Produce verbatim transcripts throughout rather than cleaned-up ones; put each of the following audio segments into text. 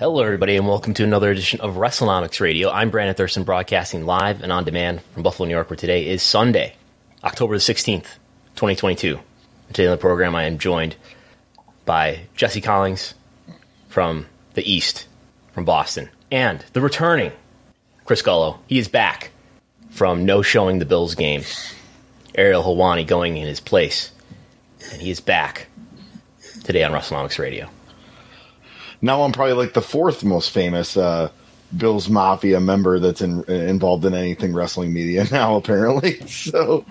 Hello, everybody, and welcome to another edition of WrestleNomics Radio. I'm Brandon Thurston, broadcasting live and on demand from Buffalo, New York, where today is Sunday, October the sixteenth, twenty twenty-two. Today on the program, I am joined by Jesse Collins from the East, from Boston, and the returning Chris Gullo. He is back from no-showing the Bills game. Ariel Helwani going in his place, and he is back today on WrestleNomics Radio. Now I'm probably like the fourth most famous uh, Bills Mafia member that's in, involved in anything wrestling media now, apparently. So,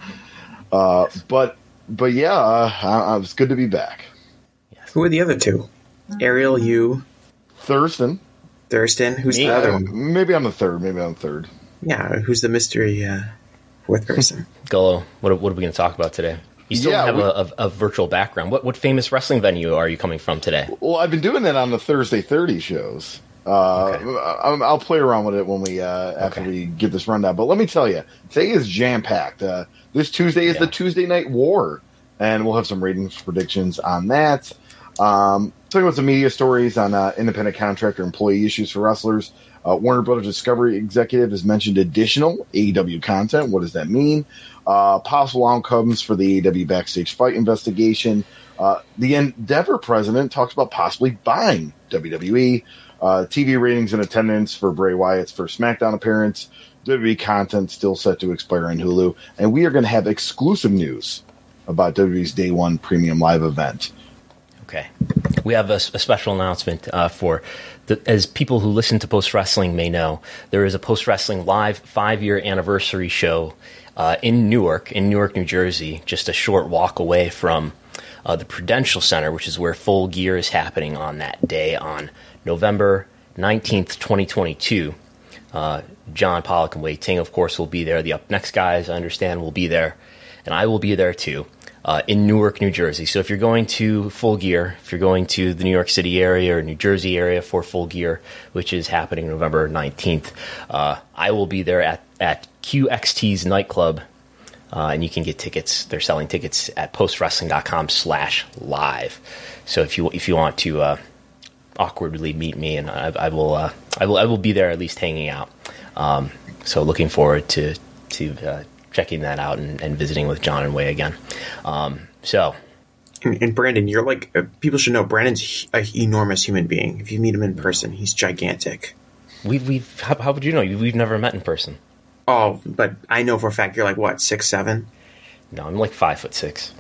uh, but but yeah, uh, I, it's good to be back. Yes. Who are the other two? Ariel, you, Thurston, Thurston. Who's Me, the other uh, one? Maybe I'm the third. Maybe I'm the third. Yeah, who's the mystery uh, fourth person? Gullo, what, what are we going to talk about today? You still Yeah, have we, a, a, a virtual background. What what famous wrestling venue are you coming from today? Well, I've been doing that on the Thursday thirty shows. Uh, Okay. I'll, I'll play around with it when we uh, after Okay. we get this rundown. But let me tell you, today is jam packed. Uh, this Tuesday is Yeah. the Tuesday Night War, and we'll have some ratings predictions on that. Um, talking about some media stories on uh, independent contractor employee issues for wrestlers. Uh, Warner Brothers Discovery executive has mentioned additional A E W content. What does that mean? Uh, possible outcomes for the A E W backstage fight investigation. Uh, the Endeavor president talks about possibly buying W W E. Uh, T V ratings and attendance for Bray Wyatt's first SmackDown appearance. W W E content still set to expire on Hulu. And we are going to have exclusive news about W W E's Day One Premium Live event. Okay. We have a, a special announcement uh, for, the, as people who listen to Post Wrestling may know, there is a Post Wrestling Live five-year anniversary show uh, in Newark, in Newark, New Jersey, just a short walk away from uh, the Prudential Center, which is where Full Gear is happening on that day on November nineteenth, twenty twenty-two. Uh, John Pollock and Wade Ting, of course, will be there. The Up Next guys, I understand, will be there. And I will be there, too. Uh, in Newark, New Jersey. So if you're going to Full Gear, if you're going to the New York City area or New Jersey area for Full Gear, which is happening November nineteenth, uh, I will be there at, at Q X T's nightclub, uh, and you can get tickets. They're selling tickets at postwrestling.com slash live. So if you if you want to uh, awkwardly meet me, and I, I will uh, I will I will be there at least hanging out. Um, so looking forward to to. Uh, checking that out and, and visiting with John and Way again. Um, so. And, and Brandon, you're like, uh, people should know Brandon's an enormous human being. If you meet him in person, he's gigantic. We've, we've, how, how would you know? We've never met in person. Oh, but I know for a fact you're like, what, six, seven? No, I'm like five foot six.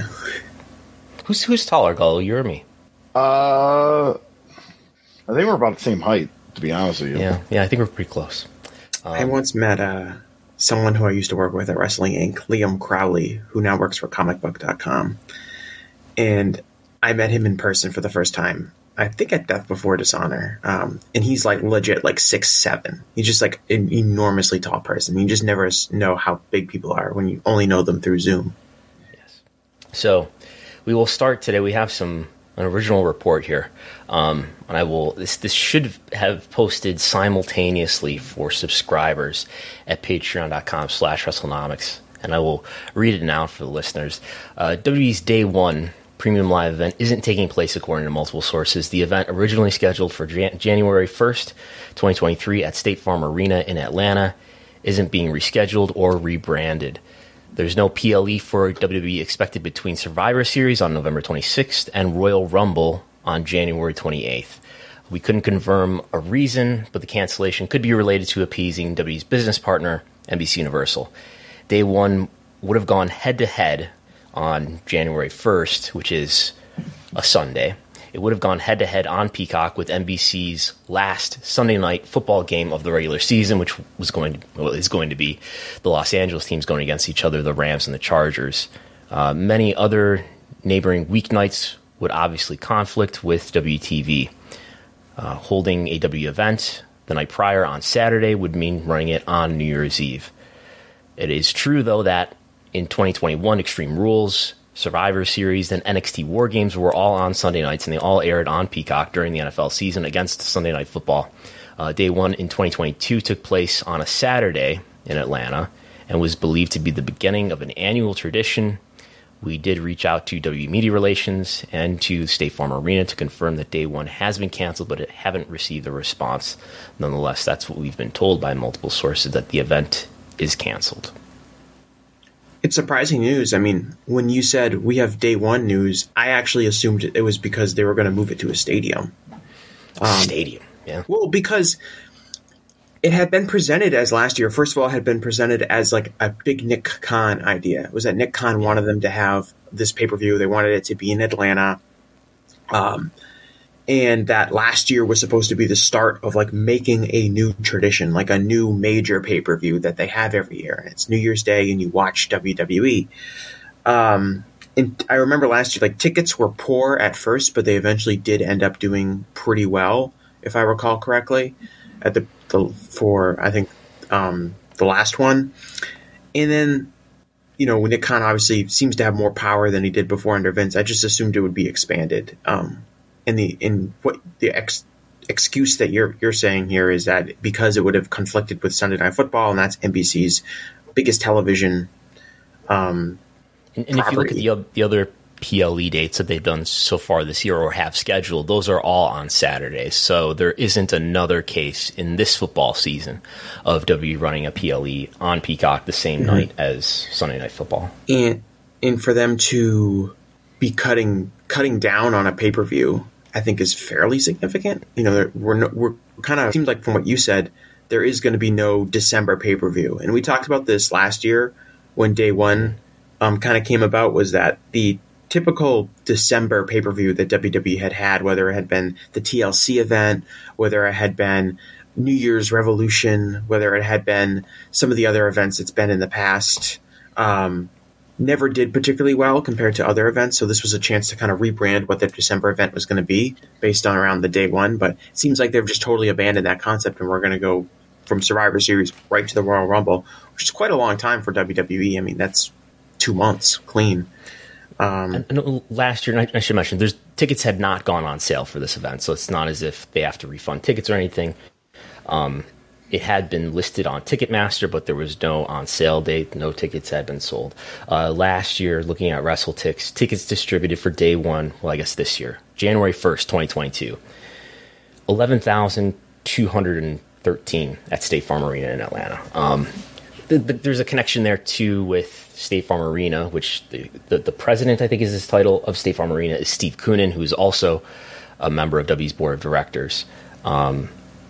who's, who's taller, Gullo, you or me? Uh, I think we're about the same height, to be honest with you. Yeah, yeah, I think we're pretty close. Um, I once met, uh, someone who I used to work with at Wrestling Incorporated, Liam Crowley, who now works for comic book dot com. And I met him in person for the first time, I think at Death Before Dishonor. Um, and he's like legit like six seven. He's just like an enormously tall person. You just never know how big people are when you only know them through Zoom. Yes. So we will start today. We have some an original report here. Um, and I will, this, this should have posted simultaneously for subscribers at patreon.com slash WrestleNomics. And I will read it now for the listeners. Uh, W W E's Day One Premium Live event isn't taking place according to multiple sources. The event, originally scheduled for Jan- January first, twenty twenty-three at State Farm Arena in Atlanta, isn't being rescheduled or rebranded. There's no P L E for W W E expected between Survivor Series on November twenty-sixth and Royal Rumble on January twenty-eighth. We couldn't confirm a reason, but the cancellation could be related to appeasing W W E's business partner, N B C Universal. Day One would have gone head-to-head on January first, which is a Sunday. It would have gone head-to-head on Peacock with N B C's last Sunday night football game of the regular season, which was going to, well, is going to be the Los Angeles teams going against each other, the Rams and the Chargers. Uh, many other neighboring weeknights would obviously conflict with W T V. Uh, holding a W W E event the night prior on Saturday would mean running it on New Year's Eve. It is true, though, that in twenty twenty-one, Extreme Rules, Survivor Series, and N X T War Games were all on Sunday nights, and they all aired on Peacock during the N F L season against Sunday Night Football. Uh, day one in twenty twenty-two took place on a Saturday in Atlanta and was believed to be the beginning of an annual tradition we did reach out to W W E Media Relations and to State Farm Arena to confirm that day one has been canceled, but it haven't received a response. Nonetheless, that's what we've been told by multiple sources, that the event is canceled. It's surprising news. I mean, when you said we have day one news, I actually assumed it was because they were going to move it to a stadium. Um, stadium, yeah. Well, because it had been presented as last year. First of all, it had been presented as like a big Nick Khan idea. It was that Nick Khan wanted them to have this pay-per-view. They wanted it to be in Atlanta. Um, and that last year was supposed to be the start of like making a new tradition, like a new major pay-per-view that they have every year. And it's New Year's Day and you watch W W E. Um, and I remember last year, like tickets were poor at first, but they eventually did end up doing pretty well, if I recall correctly, at the, the for I think um, the last one. And then, you know, Nick Khan obviously seems to have more power than he did before under Vince. I just assumed it would be expanded. Um, and the in what the ex, excuse that you're you're saying here is that because it would have conflicted with Sunday Night Football, and that's N B C's biggest television. Um, and and if you look at the the other P L E dates that they've done so far this year or have scheduled, those are all on Saturdays. So there isn't another case in this football season of W W E running a P L E on Peacock the same mm-hmm. night as Sunday Night Football. And and for them to be cutting cutting down on a pay-per-view, I think is fairly significant. You know, we're no, we're kind of seems like from what you said, there is going to be no December pay-per-view. And we talked about this last year when day one um, kind of came about, was that the typical December pay-per-view that W W E had had, whether it had been the T L C event, whether it had been New Year's Revolution, whether it had been some of the other events it's been in the past, um, never did particularly well compared to other events. So this was a chance to kind of rebrand what the December event was going to be based on around the day one. But it seems like they've just totally abandoned that concept, and we're going to go from Survivor Series right to the Royal Rumble, which is quite a long time for W W E. I mean, that's two months clean. Um, and, and last year, and I, I should mention, there's tickets had not gone on sale for this event, so it's not as if they have to refund tickets or anything. Um, it had been listed on Ticketmaster, but there was no on sale date. No tickets had been sold. Uh, last year, looking at WrestleTix, tickets distributed for day one, well, I guess this year, January first, twenty twenty-two, eleven thousand two hundred thirteen at State Farm Arena in Atlanta. Um, th- th- there's a connection there, too, with State Farm Arena, which the, the, the president, I think, is his title of State Farm Arena, is Steve Koonin, who is also a member of W's board of directors. Um,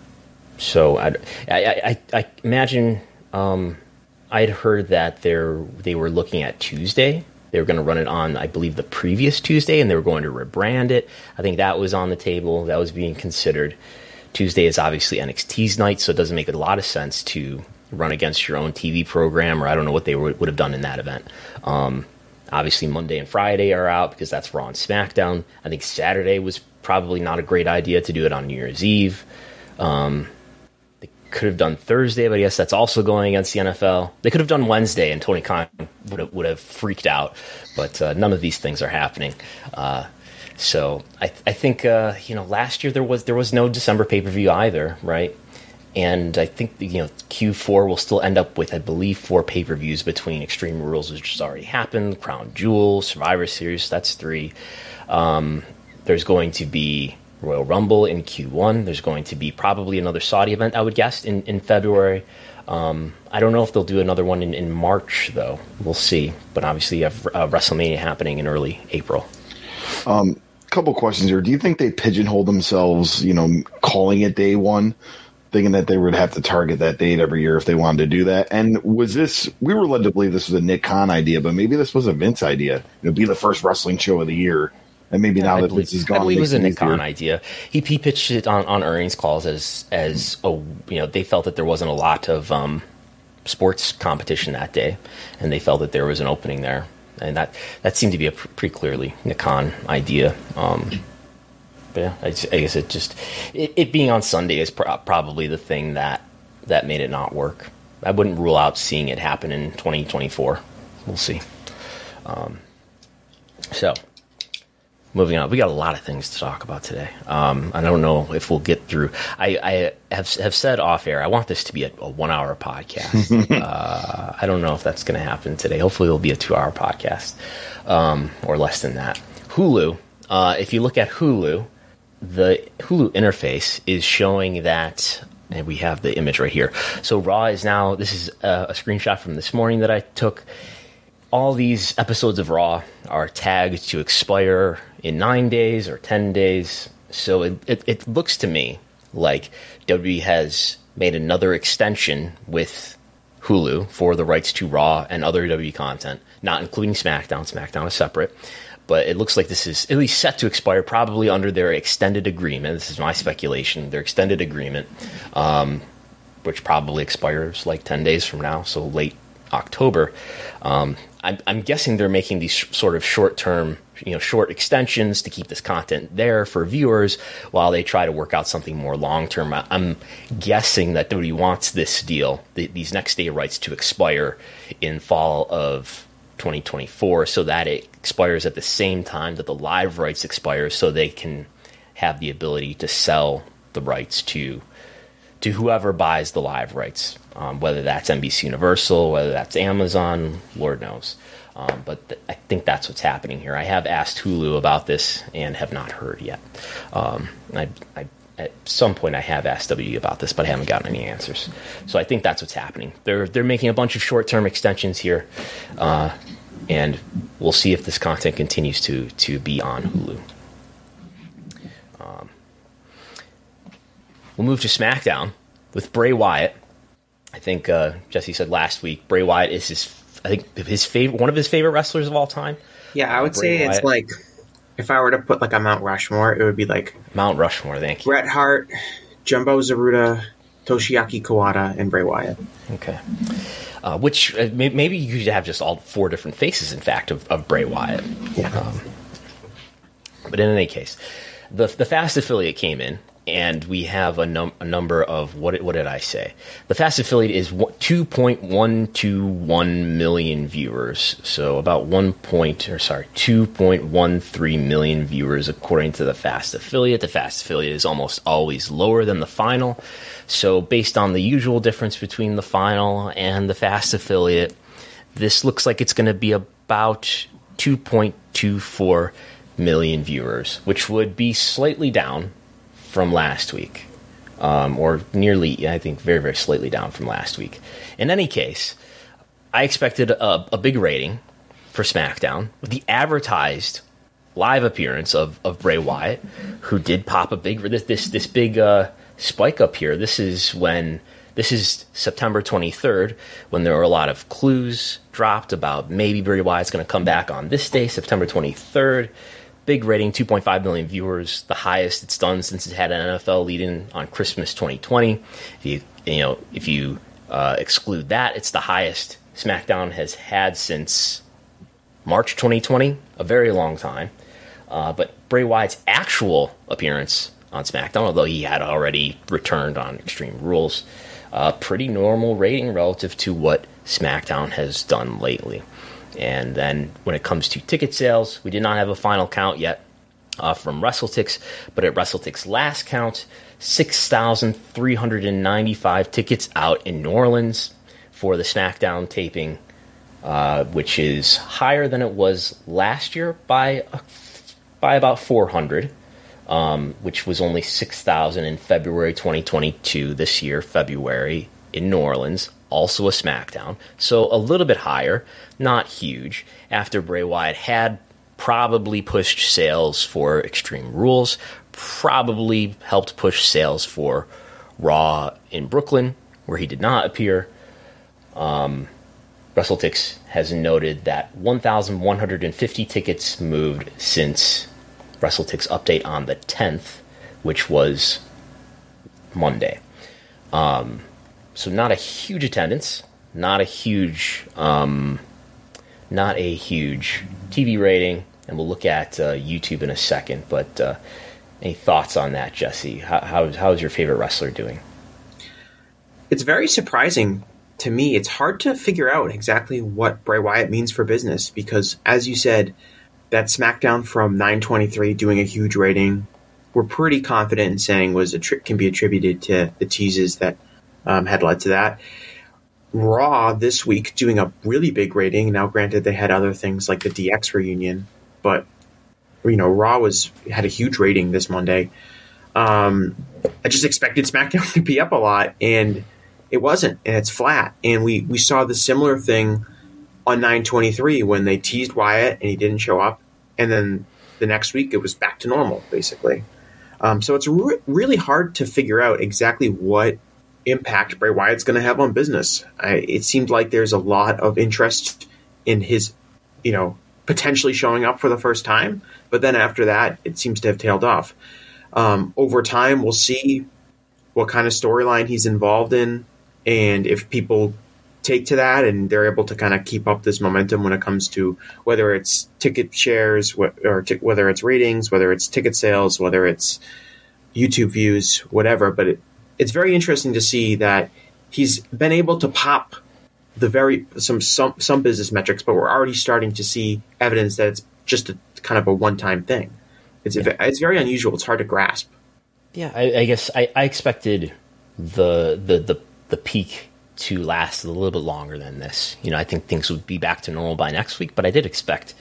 so I, I, I, I imagine um, I'd heard that they're, they were looking at Tuesday. They were going to run it on, I believe, the previous Tuesday, and they were going to rebrand it. I think that was on the table. That was being considered. Tuesday is obviously N X T's night, so it doesn't make a lot of sense to run against your own T V program, or I don't know what they would have done in that event. Um, obviously, Monday and Friday are out because that's Raw and SmackDown. I think Saturday was probably not a great idea to do it on New Year's Eve. Um, they could have done Thursday, but I guess that's also going against the N F L. They could have done Wednesday, and Tony Khan would have, would have freaked out, but uh, none of these things are happening. Uh, so I, I think uh, you know, last year there was there was no December pay-per-view either, right? And I think, you know, Q four will still end up with, I believe, four pay-per-views between Extreme Rules, which has already happened, Crown Jewel, Survivor Series, that's three. Um, there's going to be Royal Rumble in Q one. There's going to be probably another Saudi event, I would guess, in, in February. Um, I don't know if they'll do another one in, in March, though. We'll see. But obviously you have uh, WrestleMania happening in early April. Um, couple questions here. Do you think they pigeonhole themselves, you know, calling it day one, thinking that they would have to target that date every year if they wanted to do that? And was this, we were led to believe this was a Nick Khan idea, but maybe this was a Vince idea. It would be the first wrestling show of the year. And maybe yeah, now I that believe, Vince is gone. I believe it was a Nick Khan idea. He, he pitched it on, on earnings calls as, as a, you know, they felt that there wasn't a lot of um, sports competition that day, and they felt that there was an opening there. And that, that seemed to be a pr- pretty clearly Nick Khan idea. Um, But yeah, I, I guess it just it, it being on Sunday is pr- probably the thing that that made it not work. I wouldn't rule out seeing it happen in twenty twenty-four. We'll see. Um, so moving on. We got a lot of things to talk about today. Um, I don't know if we'll get through. I, I have have said off air, I want this to be a, a one hour podcast. uh, I don't know if that's going to happen today. Hopefully it'll be a two hour podcast, um, or less than that. Hulu. Uh, if you look at Hulu, the Hulu interface is showing that, and we have the image right here. So Raw is now, this is a, a screenshot from this morning that I took. All these episodes of Raw are tagged to expire in nine days or ten days. So it, it, it looks to me like W W E has made another extension with Hulu for the rights to Raw and other W W E content, not including SmackDown. SmackDown is separate. But it looks like this is at least set to expire, probably under their extended agreement. This is my speculation. Their extended agreement, um, which probably expires like ten days from now, so late October. Um, I'm, I'm guessing they're making these sh- sort of short-term, you know, short extensions to keep this content there for viewers while they try to work out something more long-term. I, I'm guessing that W W E wants this deal, the, these next day rights, to expire in fall of twenty twenty-four, so that it expires at the same time that the live rights expire, so they can have the ability to sell the rights to to whoever buys the live rights, um, whether that's N B C Universal, whether that's Amazon, Lord knows. Um, but th- I think that's what's happening here. I have asked Hulu about this and have not heard yet. Um, I, I, at some point, I have asked W W E about this, but I haven't gotten any answers. So I think that's what's happening. They're they're making a bunch of short-term extensions here, uh, and we'll see if this content continues to to be on Hulu. Um, we'll move to SmackDown with Bray Wyatt. I think uh, Jesse said last week Bray Wyatt is his, I think his favorite, one of his favorite wrestlers of all time. Yeah, I would Bray say Wyatt. It's like, if I were to put like a Mount Rushmore, it would be like Mount Rushmore. Thank you. Bret Hart, Jumbo Tsuruta, Toshiaki Kawada, and Bray Wyatt. Okay. Uh, which uh, may- maybe you could have just all four different faces, in fact, of, of Bray Wyatt. Yeah. Um, but in any case, the the Fast affiliate came in, and we have a, num- a number of, what what did I say? The Fast affiliate is two point one two one million viewers, so about one point, or sorry, two point one three million viewers according to the Fast affiliate. The Fast affiliate is almost always lower than the final, so based on the usual difference between the final and the Fast affiliate, this looks like it's going to be about two point two four million viewers, which would be slightly down from last week, um, or nearly, I think, very, very slightly down from last week. In any case, I expected a, a big rating for SmackDown with the advertised live appearance of, of Bray Wyatt, who did pop a big this this this big uh, spike up here. This is when this is September twenty-third, when there were a lot of clues dropped about maybe Bray Wyatt's going to come back on this day, September twenty-third. Big rating, two point five million viewers, the highest it's done since it had an N F L lead-in on Christmas twenty twenty. If you you know if you uh, exclude that, it's the highest SmackDown has had since March twenty twenty, a very long time. Uh, but Bray Wyatt's actual appearance on SmackDown, although he had already returned on Extreme Rules, uh, pretty normal rating relative to what SmackDown has done lately. And then when it comes to ticket sales, we did not have a final count yet uh, from WrestleTix, but at WrestleTix last count, six thousand three hundred ninety-five tickets out in New Orleans for the SmackDown taping, uh, which is higher than it was last year by uh, by about four hundred, um, which was only six thousand in February twenty twenty-two. This year, February, in New Orleans, also a SmackDown, so a little bit higher, not huge, after Bray Wyatt had probably pushed sales for Extreme Rules, probably helped push sales for Raw in Brooklyn, where he did not appear. Um, WrestleTix has noted that one thousand one hundred fifty tickets moved since WrestleTix update on the tenth, which was Monday. Um... So not a huge attendance, not a huge, um, not a huge T V rating, and we'll look at uh, YouTube in a second. But uh, any thoughts on that, Jesse? How, how how is your favorite wrestler doing? It's very surprising to me. It's hard to figure out exactly what Bray Wyatt means for business because, as you said, that SmackDown from nine twenty-three doing a huge rating, we're pretty confident in saying was a tri- can be attributed to the teases that um, had led to that. Raw this week doing a really big rating. Now, granted, they had other things like the D X reunion, but you know, Raw was had a huge rating this Monday. Um, I just expected SmackDown to be up a lot, and it wasn't, and it's flat. And we we saw the similar thing on nine twenty-three when they teased Wyatt and he didn't show up, and then the next week it was back to normal, basically. Um, so it's re- really hard to figure out exactly what impact Bray Wyatt's going to have on business. I, it seemed like there's a lot of interest in his, you know, potentially showing up for the first time, but then after that, it seems to have tailed off. Um, over time, we'll see what kind of storyline he's involved in, and if people take to that and they're able to kind of keep up this momentum when it comes to whether it's ticket shares or t- whether it's ratings, whether it's ticket sales, whether it's YouTube views, whatever. But it, it's very interesting to see that he's been able to pop the very some some some business metrics, but we're already starting to see evidence that it's just a kind of a one-time thing. It's yeah. a, it's very unusual. It's hard to grasp. Yeah, I, I guess I, I expected the the the the peak to last a little bit longer than this. You know, I think things would be back to normal by next week, but I did expect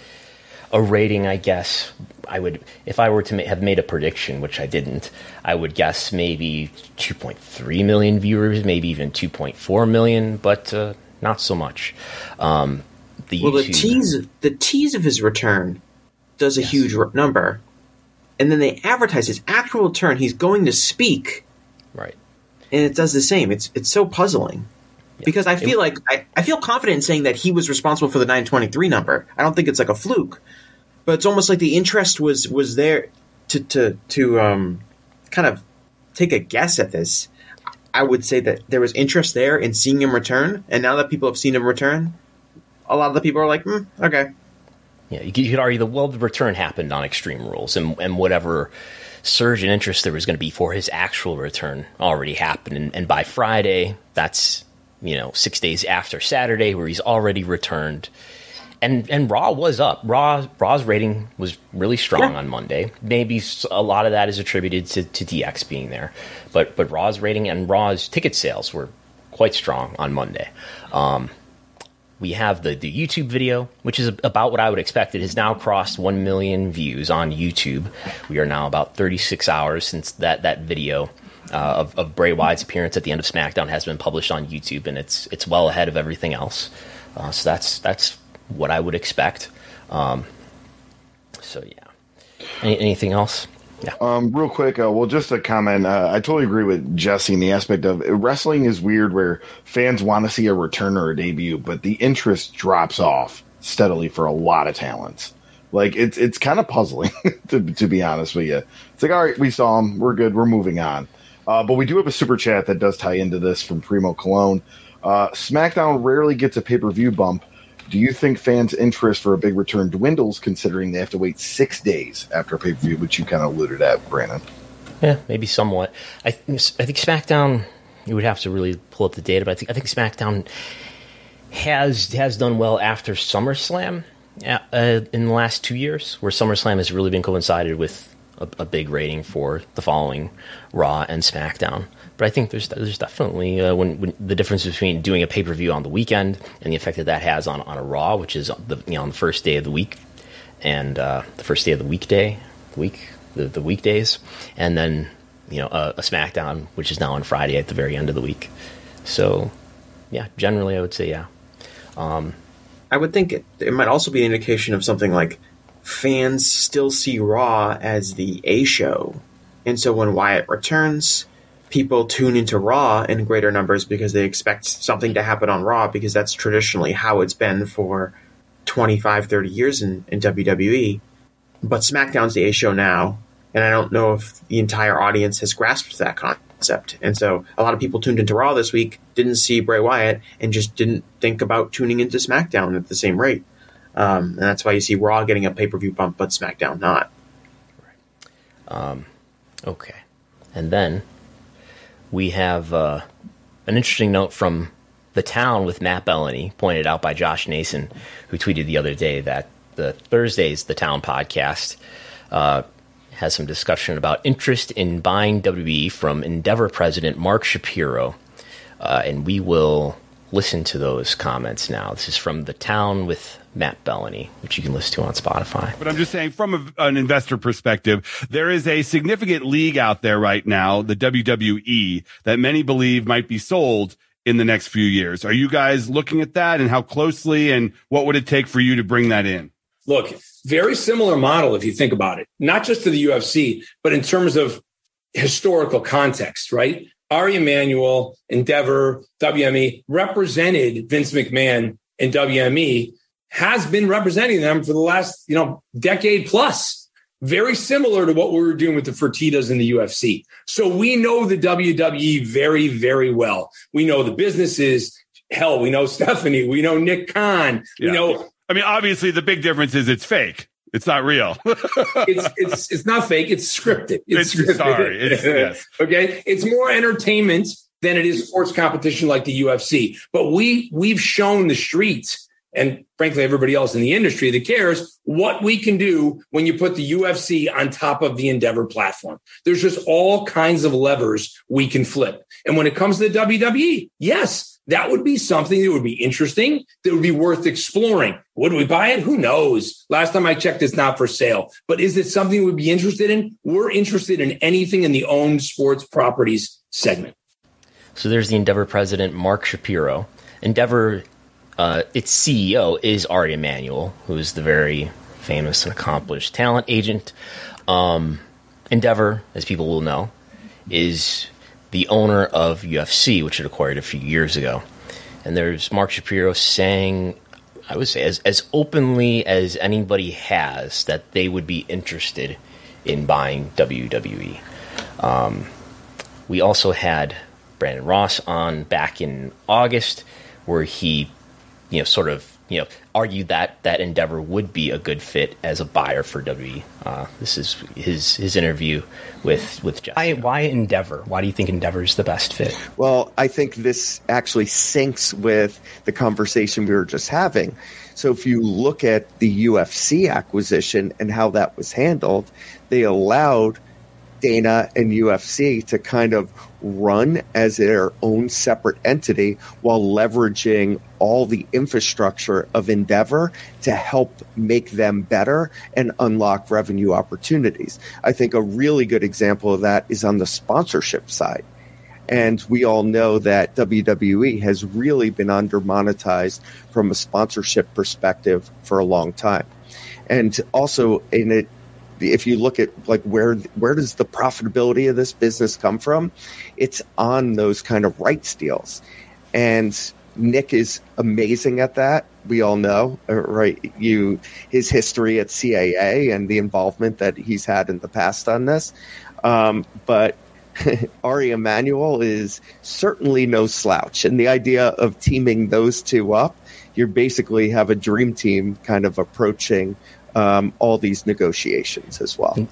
a rating, I guess. I would, if I were to ma- have made a prediction, which I didn't, I would guess maybe two point three million viewers, maybe even two point four million, but uh, not so much. Um, the well, YouTube, the tease, the tease of his return does a yes. huge r- number, and then they advertise his actual return. He's going to speak, right? And it does the same. It's it's so puzzling. Yeah. Because I feel it, like I, I feel confident in saying that he was responsible for the nine twenty-three number. I don't think it's like a fluke, but it's almost like the interest was was there to to to um, kind of take a guess at this. I would say that there was interest there in seeing him return, and now that people have seen him return, a lot of the people are like, mm, okay. Yeah, you could, you could argue that, well, the return happened on Extreme Rules, and and whatever surge in interest there was going to be for his actual return already happened, and, and by Friday, that's, you know, six days after Saturday, where he's already returned. And and Raw was up. Raw Raw's rating was really strong yeah. on Monday. Maybe a lot of that is attributed to, to D X being there. But but Raw's rating and Raw's ticket sales were quite strong on Monday. Um, we have the, the YouTube video, which is about what I would expect. It has now crossed one million views on YouTube. We are now about thirty-six hours since that, that video uh, of, of Bray Wyatt's appearance at the end of SmackDown has been published on YouTube, and it's it's well ahead of everything else. Uh, so that's that's what I would expect. Um, so yeah. Any, anything else? Yeah. Um, real quick, uh, well, just a comment. Uh, I totally agree with Jesse in the aspect of wrestling is weird where fans want to see a return or a debut, but the interest drops off steadily for a lot of talents. Like, it's it's kind of puzzling, to, to be honest with you. It's like, all right, we saw him. We're good. We're moving on. Uh, but we do have a super chat that does tie into this from Primo Cologne. Uh, SmackDown rarely gets a pay-per-view bump. Do you think fans' interest for a big return dwindles, considering they have to wait six days after a pay-per-view, which you kind of alluded at, Brandon? Yeah, maybe somewhat. I, th- I think SmackDown, you would have to really pull up the data, but I think I think SmackDown has has done well after SummerSlam uh, in the last two years, where SummerSlam has really been coincided with a, a big rating for the following Raw and SmackDown. But I think there's there's definitely uh, when, when the difference between doing a pay per view on the weekend and the effect that that has on, on a Raw, which is the you know on the first day of the week and uh, the first day of the weekday, the week the, the weekdays, and then you know a, a SmackDown, which is now on Friday at the very end of the week. So yeah, generally I would say yeah. Um, I would think it, it might also be an indication of something like fans still see Raw as the A show, and so when Wyatt returns, people tune into Raw in greater numbers because they expect something to happen on Raw, because that's traditionally how it's been for twenty-five, thirty years in, in W W E. But SmackDown's the A show now, and I don't know if the entire audience has grasped that concept. And so a lot of people tuned into Raw this week, didn't see Bray Wyatt, and just didn't think about tuning into SmackDown at the same rate. Um, and that's why you see Raw getting a pay-per-view bump, but SmackDown not. Right. Um, okay. And then we have uh, an interesting note from The Town with Matt Bellany, pointed out by Josh Nason, who tweeted the other day that the Thursday's The Town podcast uh, has some discussion about interest in buying W W E from Endeavor president Mark Shapiro. Uh, and we will listen to those comments now. This is from The Town with Matt Bellany, which you can listen to on Spotify. But I'm just saying, from a, an investor perspective, there is a significant league out there right now, the W W E, that many believe might be sold in the next few years. Are you guys looking at that, and how closely, and what would it take for you to bring that in? Look, very similar model if you think about it, not just to the U F C, but in terms of historical context, right? Ari Emanuel, Endeavor, W M E represented Vince McMahon and W M E, has been representing them for the last, you know, decade plus. Very similar to what we were doing with the Fertittas in the U F C. So we know the W W E very, very well. We know the businesses. Hell, we know Stephanie. We know Nick Khan. Yeah. We know. I mean, obviously, the big difference is it's fake. It's not real. it's it's it's not fake. It's scripted. It's, it's scripted. Sorry. It's, yes. Okay. It's more entertainment than it is sports competition like the U F C. But we we've shown the streets, and frankly, everybody else in the industry that cares, what we can do when you put the U F C on top of the Endeavor platform. There's just all kinds of levers we can flip. And when it comes to the W W E, yes, that would be something that would be interesting, that would be worth exploring. Would we buy it? Who knows? Last time I checked, it's not for sale. But is it something we'd be interested in? We're interested in anything in the owned sports properties segment. So there's the Endeavor president, Mark Shapiro. Endeavor, uh, its C E O is Ari Emanuel, who is the very famous and accomplished talent agent. Um, Endeavor, as people will know, is the owner of U F C, which it acquired a few years ago. And there's Mark Shapiro saying, I would say, as, as openly as anybody has, that they would be interested in buying W W E. Um, we also had Brandon Ross on back in August, where he, you know, sort of, you know, argued that that Endeavor would be a good fit as a buyer for W W E. Uh, this is his his interview with with Jessica. Why, why Endeavor? Why do you think Endeavor is the best fit? Well, I think this actually syncs with the conversation we were just having. So if you look at the U F C acquisition and how that was handled, they allowed Dana and U F C to kind of run as their own separate entity while leveraging all the infrastructure of Endeavor to help make them better and unlock revenue opportunities. I think a really good example of that is on the sponsorship side. And we all know that W W E has really been under-monetized from a sponsorship perspective for a long time. And also, in it, if you look at like where where does the profitability of this business come from, it's on those kind of rights deals. And Nick is amazing at that. We all know, right? You his history at C A A and the involvement that he's had in the past on this. Um, but Ari Emanuel is certainly no slouch. And the idea of teaming those two up, you basically have a dream team kind of approaching Um, all these negotiations as well.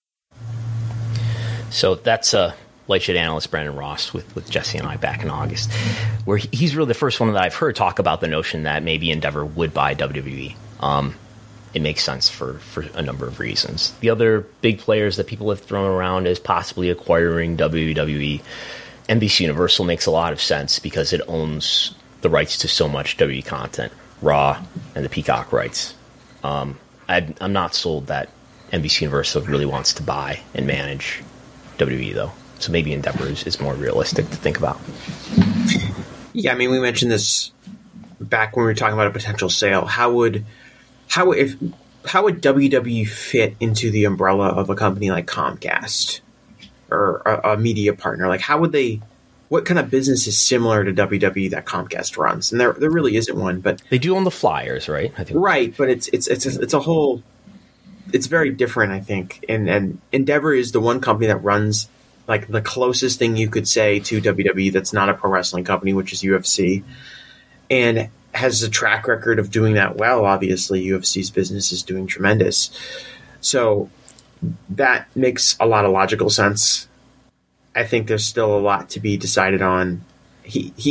So that's uh, Lightshed analyst Brandon Ross with, with Jesse and I back in August, where he, he's really the first one that I've heard talk about the notion that maybe Endeavor would buy W W E. Um, it makes sense for, for a number of reasons. The other big players that people have thrown around as possibly acquiring W W E, N B C Universal makes a lot of sense because it owns the rights to so much W W E content, Raw and the Peacock rights. Um, I, I'm not sold that N B C Universal really wants to buy and manage W W E, though. So maybe Endeavor is, is more realistic to think about. Yeah, I mean, we mentioned this back when we were talking about a potential sale. How would how if how would W W E fit into the umbrella of a company like Comcast or a, a media partner? Like, how would they? What kind of business is similar to W W E that Comcast runs? And there, there really isn't one. But they do own the Flyers, right? I think right, but it's it's it's a, it's a whole. It's very different, I think. And and Endeavor is the one company that runs like the closest thing you could say to W W E that's not a pro wrestling company, which is U F C, and has a track record of doing that well. Obviously, U F C's business is doing tremendous. So that makes a lot of logical sense. I think there's still a lot to be decided on. He he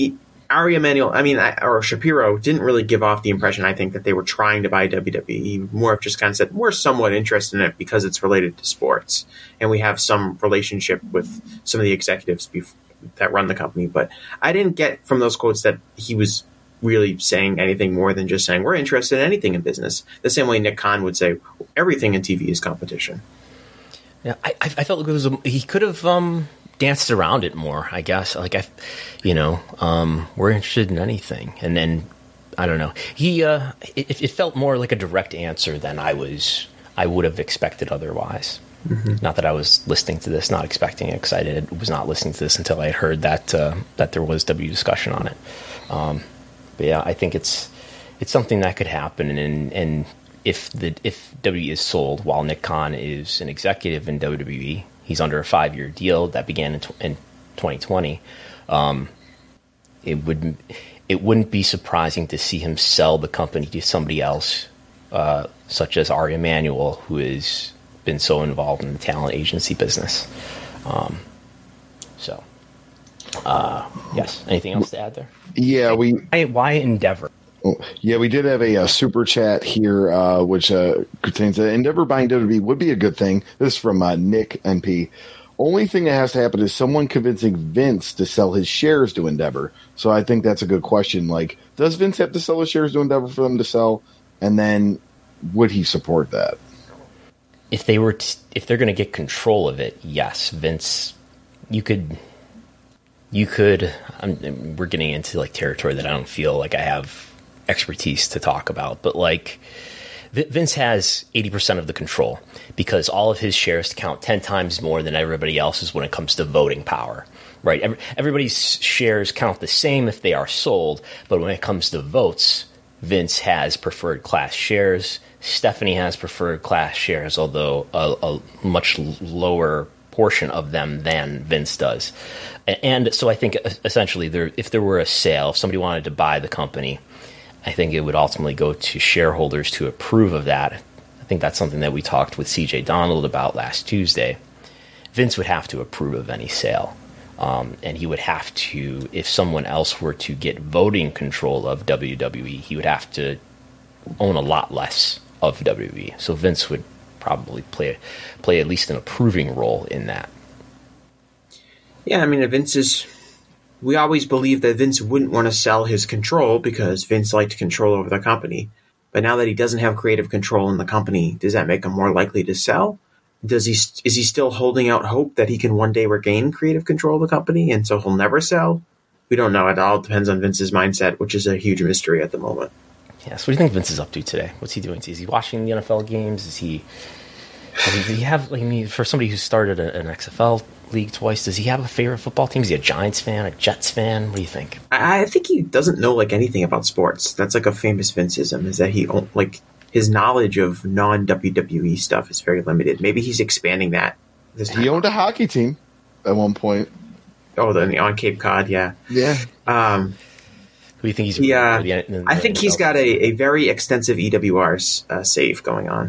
Ari Emanuel, I mean, I, or Shapiro didn't really give off the impression, I think, that they were trying to buy W W E. More of just kind of said, we're somewhat interested in it because it's related to sports. And we have some relationship with some of the executives bef- that run the company. But I didn't get from those quotes that he was really saying anything more than just saying, we're interested in anything in business. The same way Nick Khan would say, everything in T V is competition. Yeah, I, I felt like it was a, he could have um, danced around it more, I guess. Like, I, you know, um, we're interested in anything. And then, I don't know. He, uh, it, it felt more like a direct answer than I was, I would have expected otherwise. Mm-hmm. Not that I was listening to this, not expecting it, because I did, was not listening to this until I heard that uh, that there was W discussion on it. Um, but yeah, I think it's it's something that could happen, and and if the if W W E is sold while Nick Khan is an executive in W W E, he's under a five year deal that began in, tw- in twenty twenty. Um, it would it wouldn't be surprising to see him sell the company to somebody else, uh, such as Ari Emanuel, who has been so involved in the talent agency business. Um, so, uh, yes. Anything else to add there? Yeah, we. Why, why Endeavor? Yeah, we did have a, a super chat here, uh, which uh, contains that Endeavor buying W W E would be a good thing. This is from uh, Nick N P. Only thing that has to happen is someone convincing Vince to sell his shares to Endeavor. So I think that's a good question. Like, does Vince have to sell his shares to Endeavor for them to sell? And then would he support that? If they were, t- if they're going to get control of it, yes, Vince. You could, you could. I'm, we're getting into like territory that I don't feel like I have expertise to talk about, but like Vince has eighty percent of the control because all of his shares count ten times more than everybody else's when it comes to voting power, right? Every, everybody's shares count the same if they are sold, but when it comes to votes, Vince has preferred class shares. Stephanie has preferred class shares, although a, a much lower portion of them than Vince does. And so I think essentially there, if there were a sale, if somebody wanted to buy the company, I think it would ultimately go to shareholders to approve of that. I think that's something that we talked with C J Donald about last Tuesday. Vince would have to approve of any sale. Um, and he would have to, if someone else were to get voting control of W W E, he would have to own a lot less of W W E. So Vince would probably play play at least an approving role in that. Yeah, I mean, Vince is... We always believed that Vince wouldn't want to sell his control because Vince liked control over the company. But now that he doesn't have creative control in the company, does that make him more likely to sell? Does he is he still holding out hope that he can one day regain creative control of the company and so he'll never sell? We don't know. It all depends on Vince's mindset, which is a huge mystery at the moment. Yeah, so what do you think Vince is up to today? What's he doing? Is he watching the N F L games? Is he... Does he have, like, I mean, for somebody who started an X F L league twice, does he have a favorite football team? Is he a Giants fan, a Jets fan? What do you think? I, I think he doesn't know, like, anything about sports. That's, like, a famous Vinceism, is that he, like, his knowledge of non-W W E stuff is very limited. Maybe he's expanding that. This He owned a hockey team at one point. Oh, then on Cape Cod, yeah. Yeah. Um, Who do you think he's... Yeah, the, the, the, I think he's got a, a very extensive E W R uh, save going on.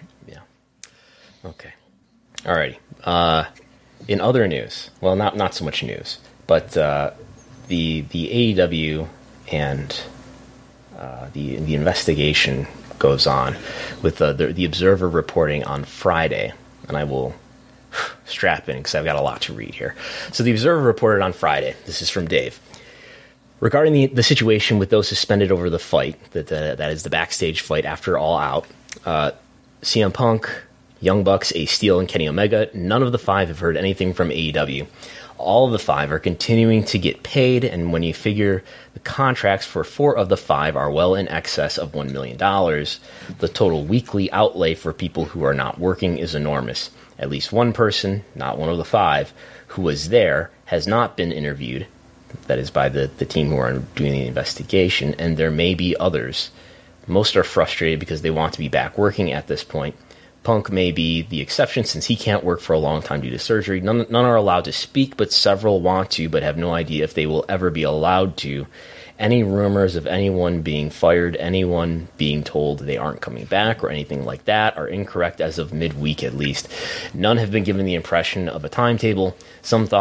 Okay. Alrighty. Uh, in other news, well, not not so much news, but uh, the the A E W and uh, the the investigation goes on with the, the the Observer reporting on Friday, and I will strap in because I've got a lot to read here. So the Observer reported on Friday. This is from Dave. Regarding the, the situation with those suspended over the fight, that uh, that is the backstage fight after All Out, uh, C M Punk, Young Bucks, Ace Steel, and Kenny Omega, none of the five have heard anything from A E W. All of the five are continuing to get paid, and when you figure the contracts for four of the five are well in excess of one million dollars, the total weekly outlay for people who are not working is enormous. At least one person, not one of the five, who was there has not been interviewed. That is by the, the team who are doing the investigation, and there may be others. Most are frustrated because they want to be back working at this point. Punk may be the exception since he can't work for a long time due to surgery. None, none are allowed to speak, but several want to, but have no idea if they will ever be allowed to. Any rumors of anyone being fired, anyone being told they aren't coming back, or anything like that are incorrect as of midweek at least. None have been given the impression of a timetable. Some thought that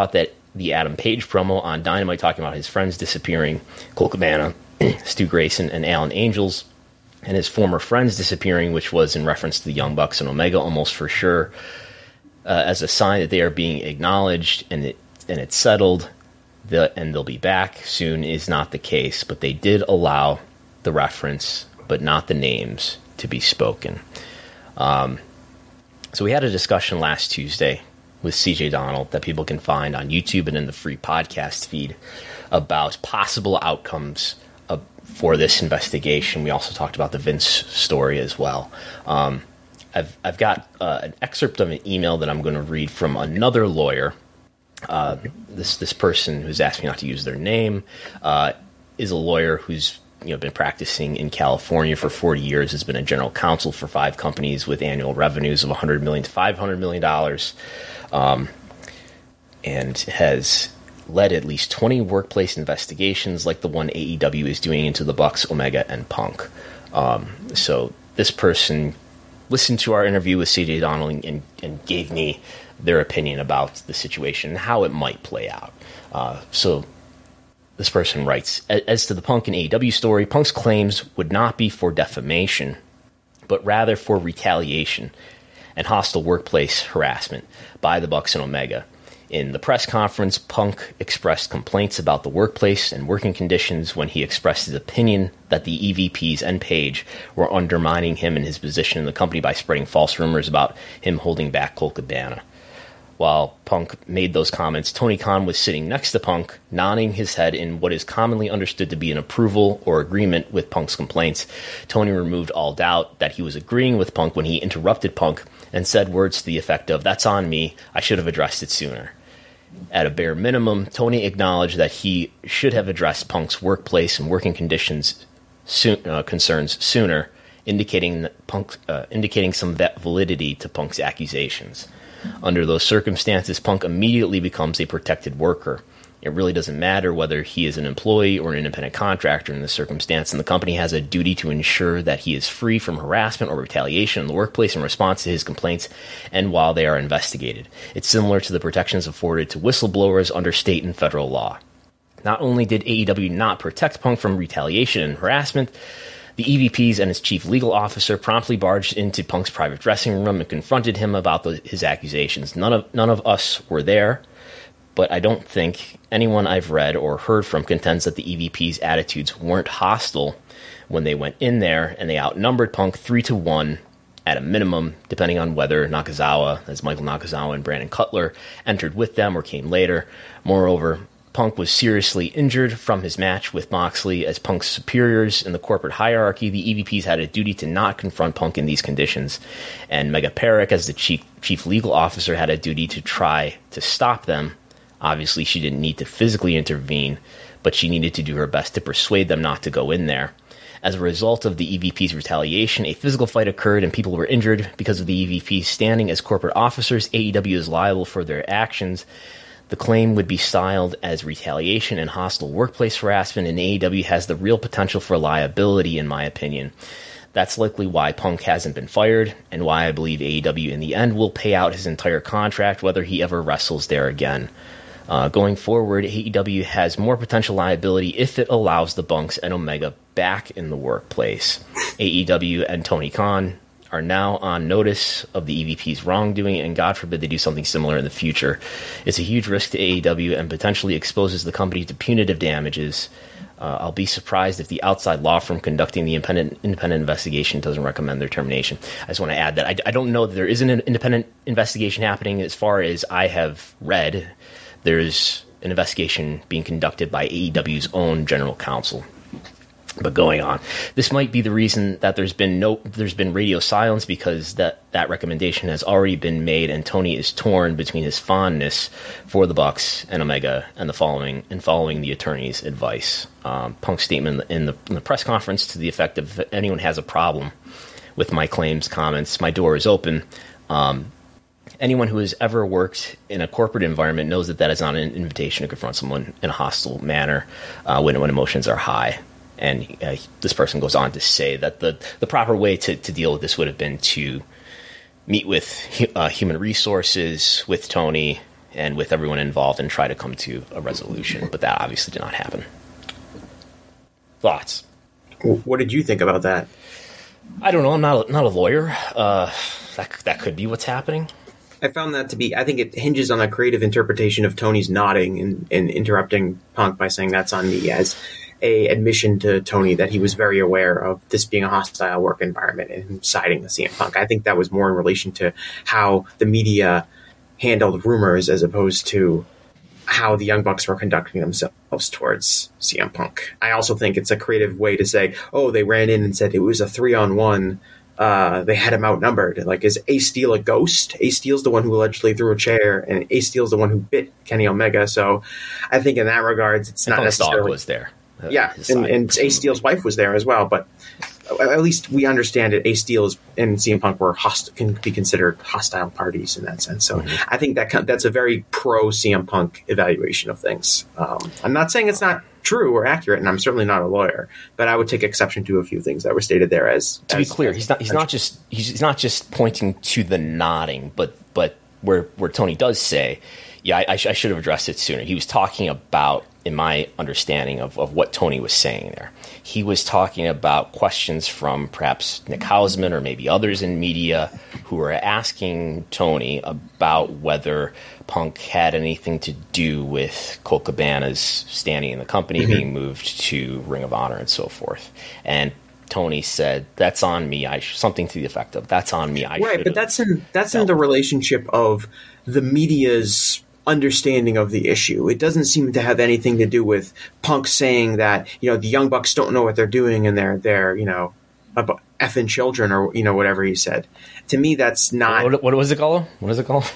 the Adam Page promo on Dynamite talking about his friends disappearing, Colt Cabana, Stu Grayson, and Alan Angels, and his former friends disappearing, which was in reference to the Young Bucks and Omega almost for sure, uh, as a sign that they are being acknowledged and it and it's settled, the, and they'll be back soon, is not the case. But they did allow the reference, but not the names, to be spoken. Um, so we had a discussion last Tuesday with C J Donald that people can find on YouTube and in the free podcast feed about possible outcomes of, for this investigation. We also talked about the Vince story as well. Um, I've I've got uh, an excerpt of an email that I'm going to read from another lawyer. Uh, this this person who's asked me not to use their name uh, is a lawyer who's you know been practicing in California for forty years. Has been a general counsel for five companies with annual revenues of one hundred million to five hundred million dollars. Um, and has led at least twenty workplace investigations like the one A E W is doing into the Bucks, Omega, and Punk. Um, so this person listened to our interview with C J Donald and, and gave me their opinion about the situation and how it might play out. Uh, so this person writes, as to the Punk and A E W story, Punk's claims would not be for defamation, but rather for retaliation and hostile workplace harassment by the Bucks and Omega. In the press conference, Punk expressed complaints about the workplace and working conditions when he expressed his opinion that the E V Ps and Page were undermining him and his position in the company by spreading false rumors about him holding back Colt Cabana. While Punk made those comments, Tony Khan was sitting next to Punk, nodding his head in what is commonly understood to be an approval or agreement with Punk's complaints. Tony removed all doubt that he was agreeing with Punk when he interrupted Punk and said words to the effect of, "That's on me, I should have addressed it sooner." At a bare minimum, Tony acknowledged that he should have addressed Punk's workplace and working conditions soon, uh, concerns sooner, indicating that Punk, uh, indicating some validity to Punk's accusations. Under those circumstances, Punk immediately becomes a protected worker. It really doesn't matter whether he is an employee or an independent contractor in this circumstance, and the company has a duty to ensure that he is free from harassment or retaliation in the workplace in response to his complaints and while they are investigated. It's similar to the protections afforded to whistleblowers under state and federal law. Not only did A E W not protect Punk from retaliation and harassment, the E V Ps and his chief legal officer promptly barged into Punk's private dressing room and confronted him about the, his accusations. None of none of us were there, but I don't think anyone I've read or heard from contends that the E V P's attitudes weren't hostile when they went in there, and they outnumbered Punk three to one at a minimum, depending on whether Nakazawa, as Michael Nakazawa and Brandon Cutler, entered with them or came later. Moreover, Punk was seriously injured from his match with Moxley. As Punk's superiors in the corporate hierarchy, the E V Ps had a duty to not confront Punk in these conditions, and Megha Parekh, as the chief, chief legal officer, had a duty to try to stop them. Obviously, she didn't need to physically intervene, but she needed to do her best to persuade them not to go in there. As a result of the E V P's retaliation, a physical fight occurred and people were injured. Because of the E V P's standing as corporate officers, A E W is liable for their actions. The claim would be styled as retaliation and hostile workplace harassment, and A E W has the real potential for liability, in my opinion. That's likely why Punk hasn't been fired, and why I believe A E W in the end will pay out his entire contract, whether he ever wrestles there again. Uh, going forward, A E W has more potential liability if it allows the Bunks and Omega back in the workplace. A E W and Tony Khan are now on notice of the E V P's wrongdoing, and God forbid they do something similar in the future. It's a huge risk to A E W and potentially exposes the company to punitive damages. Uh, I'll be surprised if the outside law firm conducting the independent, independent investigation doesn't recommend their termination. I just want to add that I, I don't know that there isn't an independent investigation happening. As far as I have read, there's an investigation being conducted by A E W's own general counsel. But going on, this might be the reason that there's been no, there's been radio silence, because that, that recommendation has already been made, and Tony is torn between his fondness for the Bucks and Omega and the following and following the attorney's advice. Um, Punk's statement in the, in the press conference to the effect of, if anyone has a problem with my claims, comments, my door is open. Um, Anyone who has ever worked in a corporate environment knows that that is not an invitation to confront someone in a hostile manner uh, when, when emotions are high. And uh, this person goes on to say that the, the proper way to, to deal with this would have been to meet with uh, human resources, with Tony, and with everyone involved and try to come to a resolution. But that obviously did not happen. Thoughts? What did you think about that? I don't know. I'm not a, not a lawyer. Uh, that that could be what's happening. I found that to be, I think it hinges on a creative interpretation of Tony's nodding and, and interrupting Punk by saying that's on me as a admission to Tony that he was very aware of this being a hostile work environment and him siding with C M Punk. I think that was more in relation to how the media handled rumors as opposed to how the Young Bucks were conducting themselves towards C M Punk. I also think it's a creative way to say, oh, they ran in and said it was a three on one. Uh, they had him outnumbered. Like, is Ace Steel a ghost? Ace Steel's the one who allegedly threw a chair, and Ace Steel's the one who bit Kenny Omega. So I think in that regards, it's and not Punk's necessarily... dog was there. Uh, yeah, and, and Ace Steel's wife was there as well, but at least we understand that Ace Steel and C M Punk were host- can be considered hostile parties in that sense. So mm-hmm. I think that that's a very pro C M Punk evaluation of things. Um, I'm not saying it's not true or accurate, and I'm certainly not a lawyer, but I would take exception to a few things that were stated there. As to as, be clear, he's not he's not just he's not just pointing to the nodding, but but where where Tony does say, yeah, I, I, sh- I should have addressed it sooner. He was talking about, in my understanding of, of what Tony was saying there, he was talking about questions from perhaps Nick Hausman or maybe others in media who were asking Tony about whether Punk had anything to do with Colt Cabana's standing in the company, mm-hmm. being moved to Ring of Honor and so forth. And Tony said, "That's on me." I sh- something to the effect of, "That's on me." I right, should've but that's in that's in the relationship of the media's understanding of the issue. It doesn't seem to have anything to do with Punk saying that, you know, the Young Bucks don't know what they're doing and they're they're you know effing children, or you know whatever he said. To me, that's not. What, what was it called? What is it called?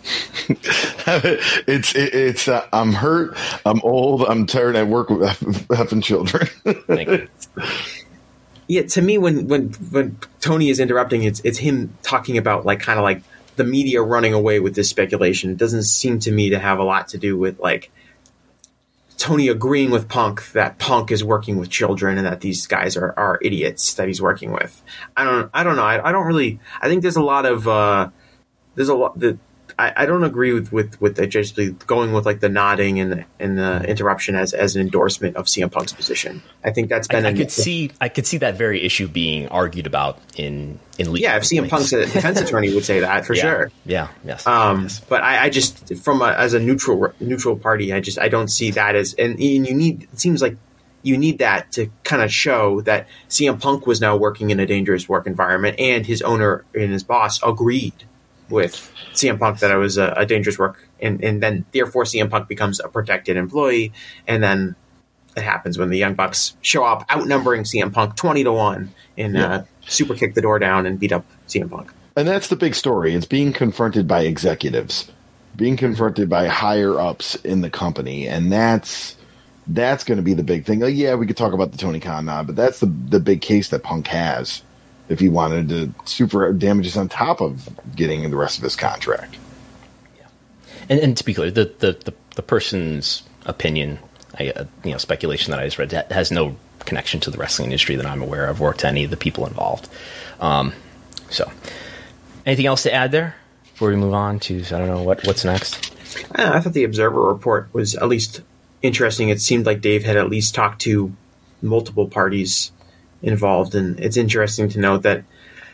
it's it, it's uh, I'm hurt. I'm old. I'm tired. I work with effing children. Thank you. Yeah, to me, when, when when Tony is interrupting, it's it's him talking about like kind of like the media running away with this speculation. It doesn't seem to me to have a lot to do with like Tony agreeing with Punk that Punk is working with children and that these guys are, are idiots that he's working with. I don't I don't know. I, I don't really. I think there's a lot of uh, there's a lot that. I, I don't agree with with with the, just going with like the nodding and the, and the interruption as, as an endorsement of C M Punk's position. I think that's been. I, I an, could see I could see that very issue being argued about in in legal. Yeah, if C M Punk's a defense attorney would say that for yeah, sure. Yeah. Yes. Um, yes. But I, I just from a, as a neutral neutral party, I just I don't see that as and, and you need. It seems like you need that to kind of show that C M Punk was now working in a dangerous work environment, and his owner and his boss agreed with C M Punk that it was a, a dangerous work, and, and then therefore C M Punk becomes a protected employee, and then it happens when the Young Bucks show up outnumbering C M Punk twenty to one and yeah. uh, super kick the door down and beat up C M Punk. And that's the big story. It's being confronted by executives, being confronted by higher ups in the company, and that's that's going to be the big thing. Like, yeah, we could talk about the Tony Khan nod, but that's the the big case that Punk has. If he wanted to super damages on top of getting the rest of his contract. Yeah. And, and to be clear, the, the, the, the person's opinion, I, uh, you know, speculation that I just read has no connection to the wrestling industry that I'm aware of or to any of the people involved. Um, so anything else to add there before we move on to, I don't know, what what's next? I thought the Observer report was at least interesting. It seemed like Dave had at least talked to multiple parties involved, and it's interesting to note that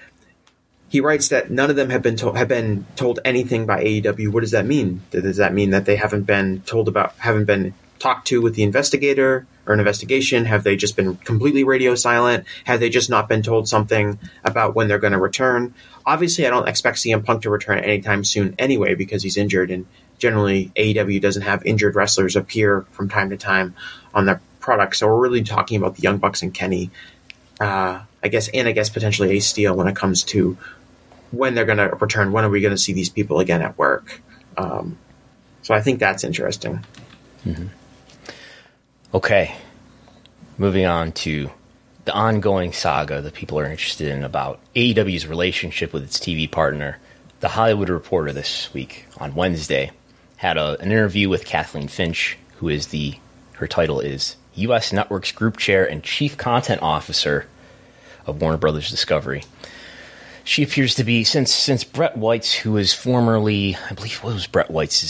he writes that none of them have been told have been told anything by A E W. What does that mean? Does that mean that they haven't been told about, haven't been talked to with the investigator or an investigation? Have they just been completely radio silent? Have they just not been told something about when they're going to return? Obviously, I don't expect C M Punk to return anytime soon anyway because he's injured, and generally A E W doesn't have injured wrestlers appear from time to time on their product. So we're really talking about the Young Bucks and Kenny. Uh, I guess, and I guess potentially Ace Steel when it comes to when they're going to return. When are we going to see these people again at work? Um, so I think that's interesting. Mm-hmm. Okay. Moving on to the ongoing saga that people are interested in about A E W's relationship with its T V partner. The Hollywood Reporter this week on Wednesday had a, an interview with Kathleen Finch, who is the, her title is U S Network's Group Chair and Chief Content Officer of Warner Brothers Discovery. She appears to be, since since Brett Weitz, who was formerly, I believe, what was Brett Weitz's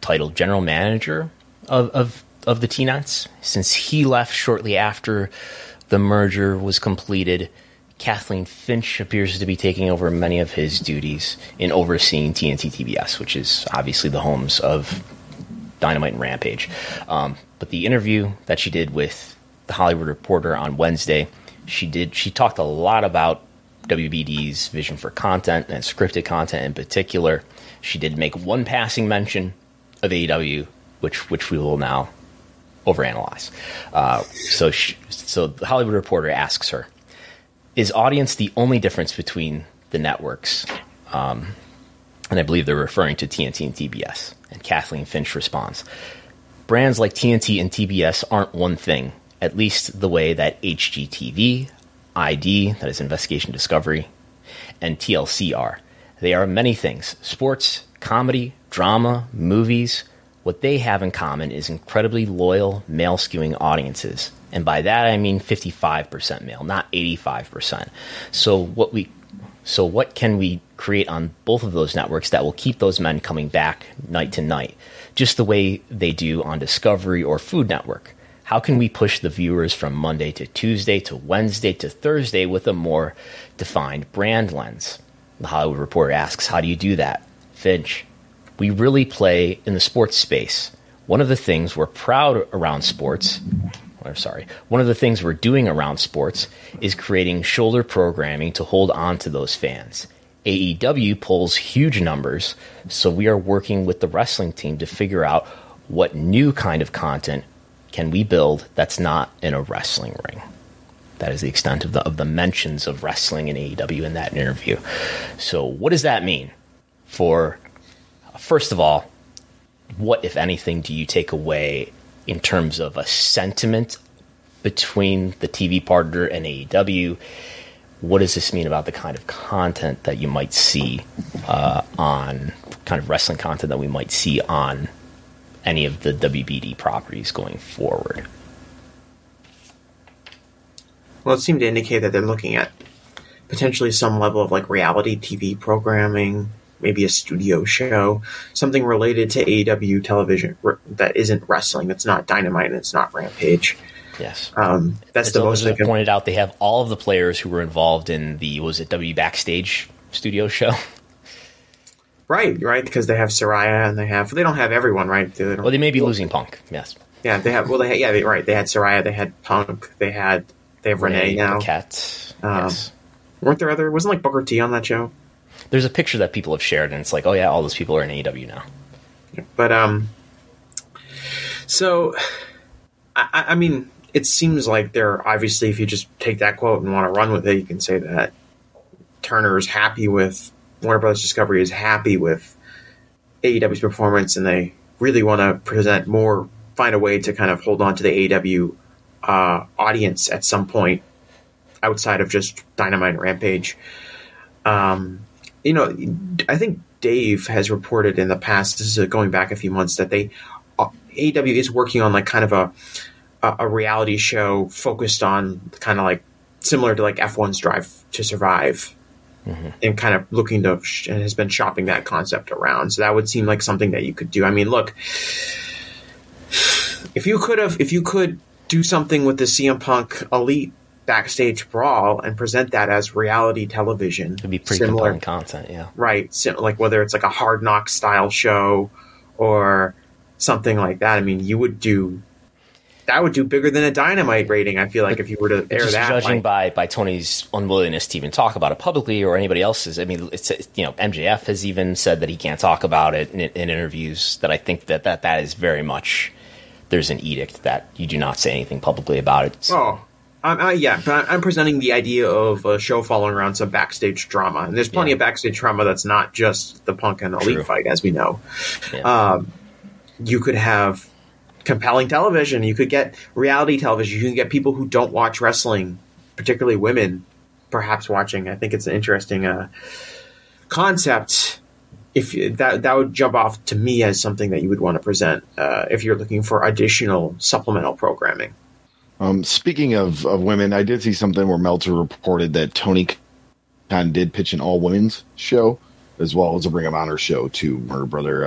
title general manager of, of, of the T-Nets. Since he left shortly after the merger was completed, Kathleen Finch appears to be taking over many of his duties in overseeing T N T T B S, which is obviously the homes of Dynamite and Rampage. Um, but the interview that she did with the Hollywood Reporter on Wednesday, she did she talked a lot about W B D's vision for content and scripted content in particular. She did make one passing mention of A E W, which which we will now overanalyze. Uh, so, she, so the Hollywood Reporter asks her, "Is audience the only difference between the networks?" Um, and I believe they're referring to T N T and T B S. And Kathleen Finch responds, "Brands like T N T and T B S aren't one thing, at least the way that H G T V, I D, that is Investigation Discovery, and T L C are. They are many things: sports, comedy, drama, movies. What they have in common is incredibly loyal, male-skewing audiences. And by that I mean fifty-five percent male, not eighty-five percent. So what we, so what can we create on both of those networks that will keep those men coming back night to night, just the way they do on Discovery or Food Network? How can we push the viewers from Monday to Tuesday to Wednesday to Thursday with a more defined brand lens?" The Hollywood Reporter asks, "How do you do that?" Finch, "We really play in the sports space. One of the things we're proud around sports, or sorry, one of the things we're doing around sports is creating shoulder programming to hold on to those fans. A E W pulls huge numbers, so we are working with the wrestling team to figure out what new kind of content can we build that's not in a wrestling ring." That is the extent of the of the mentions of wrestling and A E W in that interview. So what does that mean for, first of all, what, if anything, do you take away in terms of a sentiment between the T V partner and A E W? What does this mean about the kind of content that you might see uh, on, kind of wrestling content that we might see on any of the W B D properties going forward? Well, it seemed to indicate that they're looking at potentially some level of like reality T V programming, maybe a studio show, something related to A E W television that isn't wrestling. It's not Dynamite and it's not Rampage. Yes. Um, that's as the most I can... pointed out. They have all of the players who were involved in the, was it W Backstage studio show? Right, right, because they have Saraya and they have, they don't have everyone, right? They well, they may be losing Punk, yes. Yeah, they have, well, they had, yeah, they, right, they had Saraya, they had Punk, they had, they have Renee, Renee now. Paquette, um, yes. Weren't there other, wasn't like Booker T on that show? There's a picture that people have shared, and it's like, oh yeah, all those people are in A E W now. But, um, so, I, I mean, it seems like they're, obviously, if you just take that quote and want to run with it, you can say that Turner is happy with, Warner Brothers Discovery is happy with A E W's performance, and they really want to present more, find a way to kind of hold on to the A E W uh, audience at some point outside of just Dynamite and Rampage. Um, you know, I think Dave has reported in the past, this is going back a few months, that they uh, A E W is working on like kind of a a reality show focused on kind of like similar to like F one's Drive to Survive. Mm-hmm. And kind of looking to, and has been shopping that concept around. So that would seem like something that you could do. I mean, look, if you could have, if you could do something with the C M Punk Elite backstage brawl and present that as reality television, it'd be pretty similar, compelling content, yeah. Right, sim- like whether it's like a Hard Knock style show or something like that. I mean, you would do. That would do bigger than a Dynamite rating, I feel like, if you were to air just that. Judging like, by, by Tony's unwillingness to even talk about it publicly or anybody else's. I mean, it's, you know, M J F has even said that he can't talk about it in, in interviews, that I think that, that that is very much, there's an edict that you do not say anything publicly about it. So. Oh, um, uh, yeah, but I'm presenting the idea of a show following around some backstage drama. And there's plenty yeah. of backstage drama that's not just the Punk and Elite True. fight, as we know. Yeah. Um, you could have compelling television. You could get reality television. You can get people who don't watch wrestling, particularly women, perhaps watching. I think it's an interesting uh, concept. If you, that that would jump off to me as something that you would want to present uh, if you're looking for additional supplemental programming. Um, speaking of, of women, I did see something where Meltzer reported that Tony Khan did pitch an all women's show as well as a Ring of Honor show to Warner Brother uh,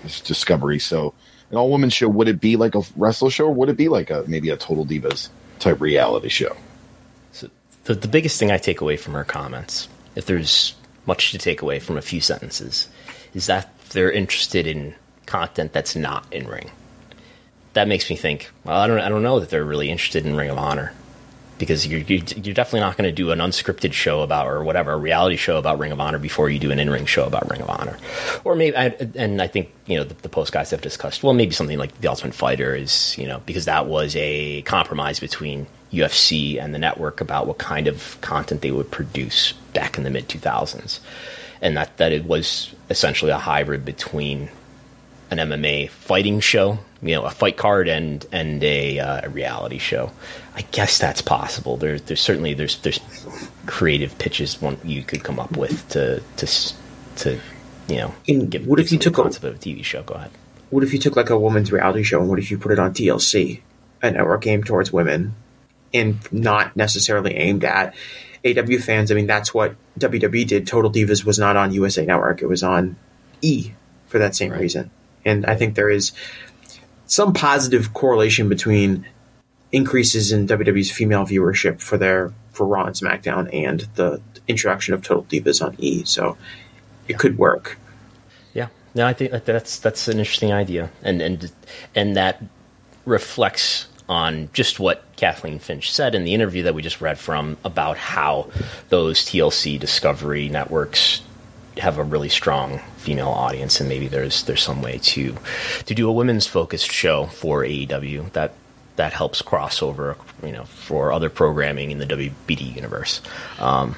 Discovery. So, an all women show, would it be like a wrestler show, or would it be like a maybe a Total Divas type reality show? So the, the biggest thing I take away from her comments, if there's much to take away from a few sentences, is that they're interested in content that's not in ring. That makes me think, well, I don't, I don't know that they're really interested in Ring of Honor, because you're, you're definitely not going to do an unscripted show about, or whatever, a reality show about Ring of Honor before you do an in-ring show about Ring of Honor. Or maybe, and I think, you know, the, the post guys have discussed, well, maybe something like The Ultimate Fighter is, you know, because that was a compromise between U F C and the network about what kind of content they would produce back in the mid two thousands. And that, that it was essentially a hybrid between an M M A fighting show, you know, a fight card, and and a, uh, a reality show. I guess that's possible. There, there's certainly there's there's creative pitches one you could come up with to to to you know. In, give, what give if you took a concept of a T V show? Go ahead. What if you took like a woman's reality show, and what if you put it on T L C, a network aimed towards women, and not necessarily aimed at A E W fans? I mean, that's what W W E did. Total Divas was not on U S A Network; it was on E for that same right. reason. And I think there is some positive correlation between increases in W W E's female viewership for their for Raw and SmackDown and the introduction of Total Divas on E. So it could work. Yeah, no, I think that that's that's an interesting idea, and and and that reflects on just what Kathleen Finch said in the interview that we just read from about how those T L C Discovery networks have a really strong female audience, and maybe there's there's some way to to do a women's focused show for A E W that that helps cross over, you know, for other programming in the W B D universe. Um,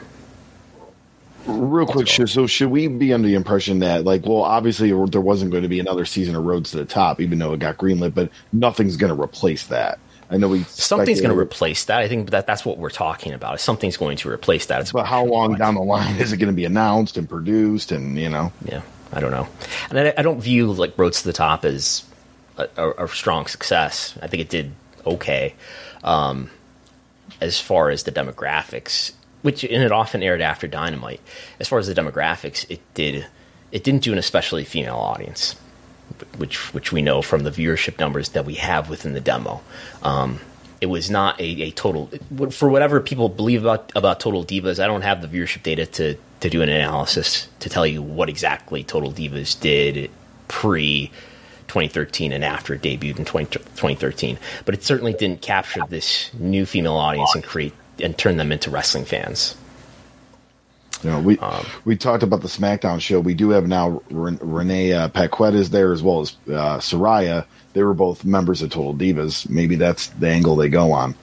Real quick, so, so should we be under the impression that, like, well, obviously there wasn't going to be another season of Roads to the Top, even though it got greenlit, but nothing's going to replace that? I know we something's going to replace that. I think that that's what we're talking about. Something's going to replace that. It's but how long down the line is it going to be announced and produced? And you know, yeah, I don't know. And I, I don't view like Roads to the Top as a, a, a strong success. I think it did okay um, as far as the demographics, which and it often aired after Dynamite. As far as the demographics, it did it didn't do an especially female audience, which which we know from the viewership numbers that we have within the demo. Um, it was not a, a total, for whatever people believe about, about Total Divas, I don't have the viewership data to, to do an analysis to tell you what exactly Total Divas did pre twenty thirteen and after it debuted in twenty thirteen. But it certainly didn't capture this new female audience and create and turn them into wrestling fans. You know, we um, we talked about the SmackDown show. We do have now Ren- Renee uh, Paquette is there, as well as uh, Saraya. They were both members of Total Divas. Maybe that's the angle they go on.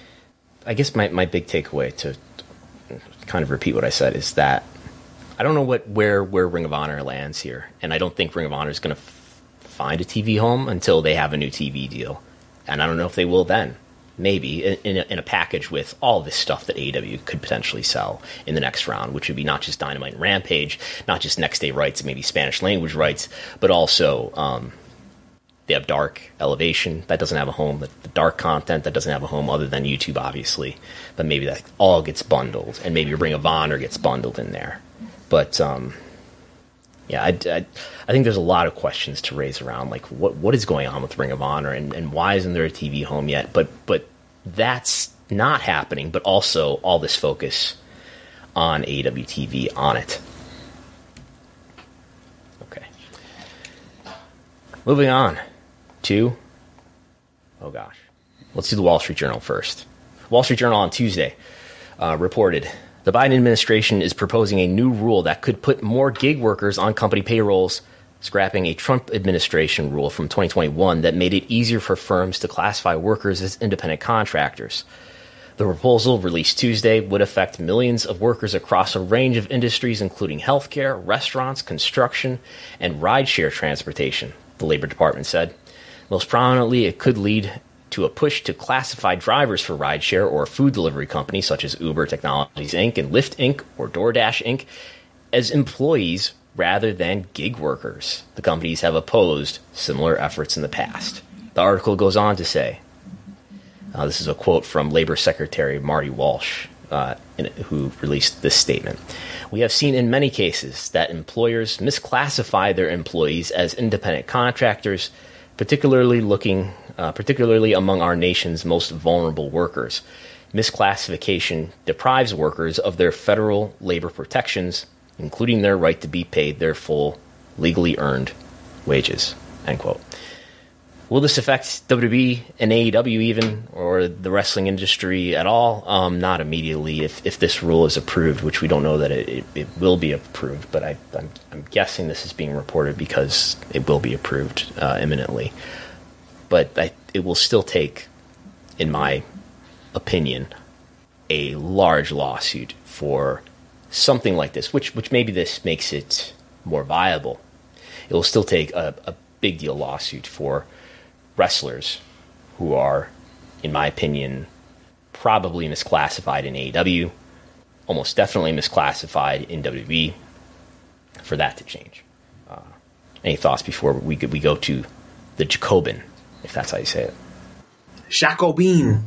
I guess my, my big takeaway, to kind of repeat what I said, is that I don't know what where where Ring of Honor lands here, and I don't think Ring of Honor is going to f- find a T V home until they have a new T V deal, and I don't know if they will then. Maybe in, in, a, in a package with all this stuff that A E W could potentially sell in the next round, which would be not just Dynamite and Rampage, not just next day rights and maybe Spanish language rights, but also um, they have Dark Elevation that doesn't have a home, the, the Dark content that doesn't have a home other than YouTube, obviously. But maybe that all gets bundled, and maybe Ring of Honor gets bundled in there. But um, yeah, I, I, I think there's a lot of questions to raise around, like what what is going on with Ring of Honor, and, and why isn't there a T V home yet? But but that's not happening, but also all this focus on A E W T V on it. Okay. Moving on to, oh gosh, let's do the Wall Street Journal first. Wall Street Journal on Tuesday uh, reported, the Biden administration is proposing a new rule that could put more gig workers on company payrolls, scrapping a Trump administration rule from twenty twenty-one that made it easier for firms to classify workers as independent contractors. The proposal, released Tuesday, would affect millions of workers across a range of industries, including healthcare, restaurants, construction, and rideshare transportation, the Labor Department said. Most prominently, it could lead to a push to classify drivers for rideshare or food delivery companies such as Uber Technologies Incorporated and Lyft Incorporated or DoorDash Incorporated as employees rather than gig workers. The companies have opposed similar efforts in the past. The article goes on to say, uh, this is a quote from Labor Secretary Marty Walsh, uh, in, who released this statement. We have seen in many cases that employers misclassify their employees as independent contractors, particularly looking, uh, particularly among our nation's most vulnerable workers. Misclassification deprives workers of their federal labor protections, including their right to be paid their full, legally earned wages. End quote. Will this affect W W E and A E W even, or the wrestling industry at all? Um, not immediately if, if this rule is approved, which we don't know that it, it, it will be approved, but I, I'm, I'm guessing this is being reported because it will be approved uh, imminently. But I, it will still take, in my opinion, a large lawsuit for something like this, which, which maybe this makes it more viable. It will still take a, a big deal lawsuit for wrestlers who are, in my opinion, probably misclassified in A E W, almost definitely misclassified in W W E, for that to change. Uh, any thoughts before we we go to the Jacobin, if that's how you say it? Jacobin.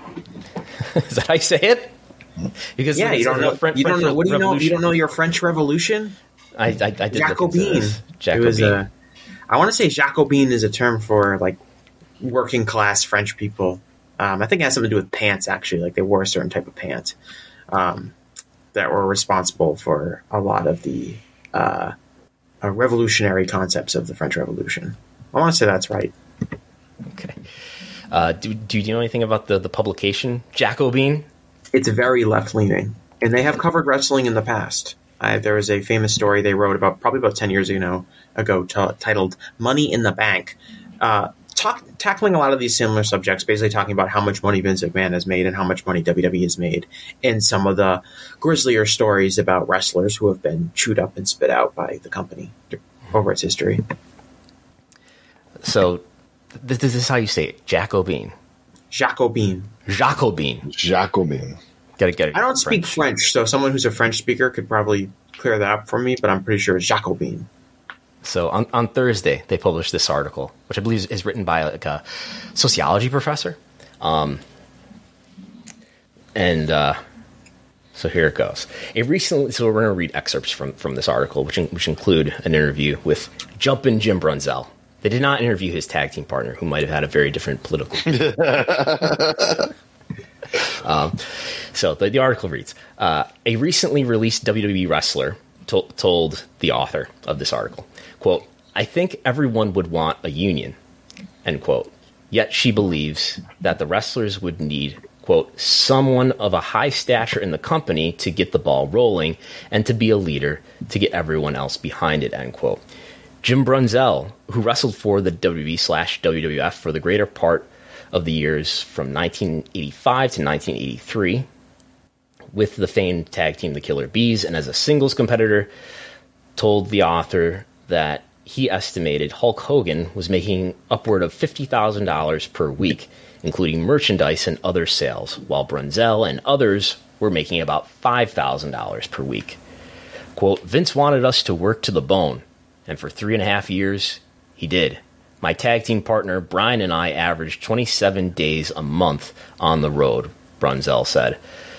Is that how you say it? Because yeah, you don't know. French, you don't French know. What do you know? You don't know your French Revolution? I, I, I did Jacobin. Jacobin. It was a, I want to say Jacobin is a term for like working class French people. Um, I think it has something to do with pants, actually. Like they wore a certain type of pant um, that were responsible for a lot of the uh, uh, revolutionary concepts of the French Revolution. I want to say that's right. Okay. Uh, do, do you know anything about the, the publication Jacobin? It's very left-leaning, and they have covered wrestling in the past. Uh, there was a famous story they wrote about probably about ten years ago, ago t- titled Money in the Bank, uh, talk, tackling a lot of these similar subjects, basically talking about how much money Vince McMahon has made and how much money W W E has made, and some of the grislier stories about wrestlers who have been chewed up and spit out by the company over its history. So th- this is how you say it, Jacobin. Jacobin. Jacobin. Jacobin. Gotta get it. I don't speak French. French, so someone who's a French speaker could probably clear that up for me, but I'm pretty sure it's Jacobin. So on, on Thursday, they published this article, which I believe is, is written by like a sociology professor. Um, and uh, so here it goes. A recently, so we're going to read excerpts from, from this article, which in, which include an interview with Jumpin' Jim Brunzell. They did not interview his tag team partner, who might have had a very different political view. um, so the, the article reads, uh, a recently released W W E wrestler to- told the author of this article, quote, I think everyone would want a union, end quote. Yet she believes that the wrestlers would need, quote, someone of a high stature in the company to get the ball rolling and to be a leader to get everyone else behind it, end quote. Jim Brunzell, who wrestled for the W W E slash W W F for the greater part of the years from nineteen eighty-five to nineteen eighty-three, with the famed tag team The Killer Bees, and as a singles competitor, told the author that he estimated Hulk Hogan was making upward of fifty thousand dollars per week, including merchandise and other sales, while Brunzell and others were making about five thousand dollars per week. Quote, Vince wanted us to work to the bone. And for three and a half years, he did. My tag team partner, Brian, and I averaged twenty-seven days a month on the road, Brunzell said.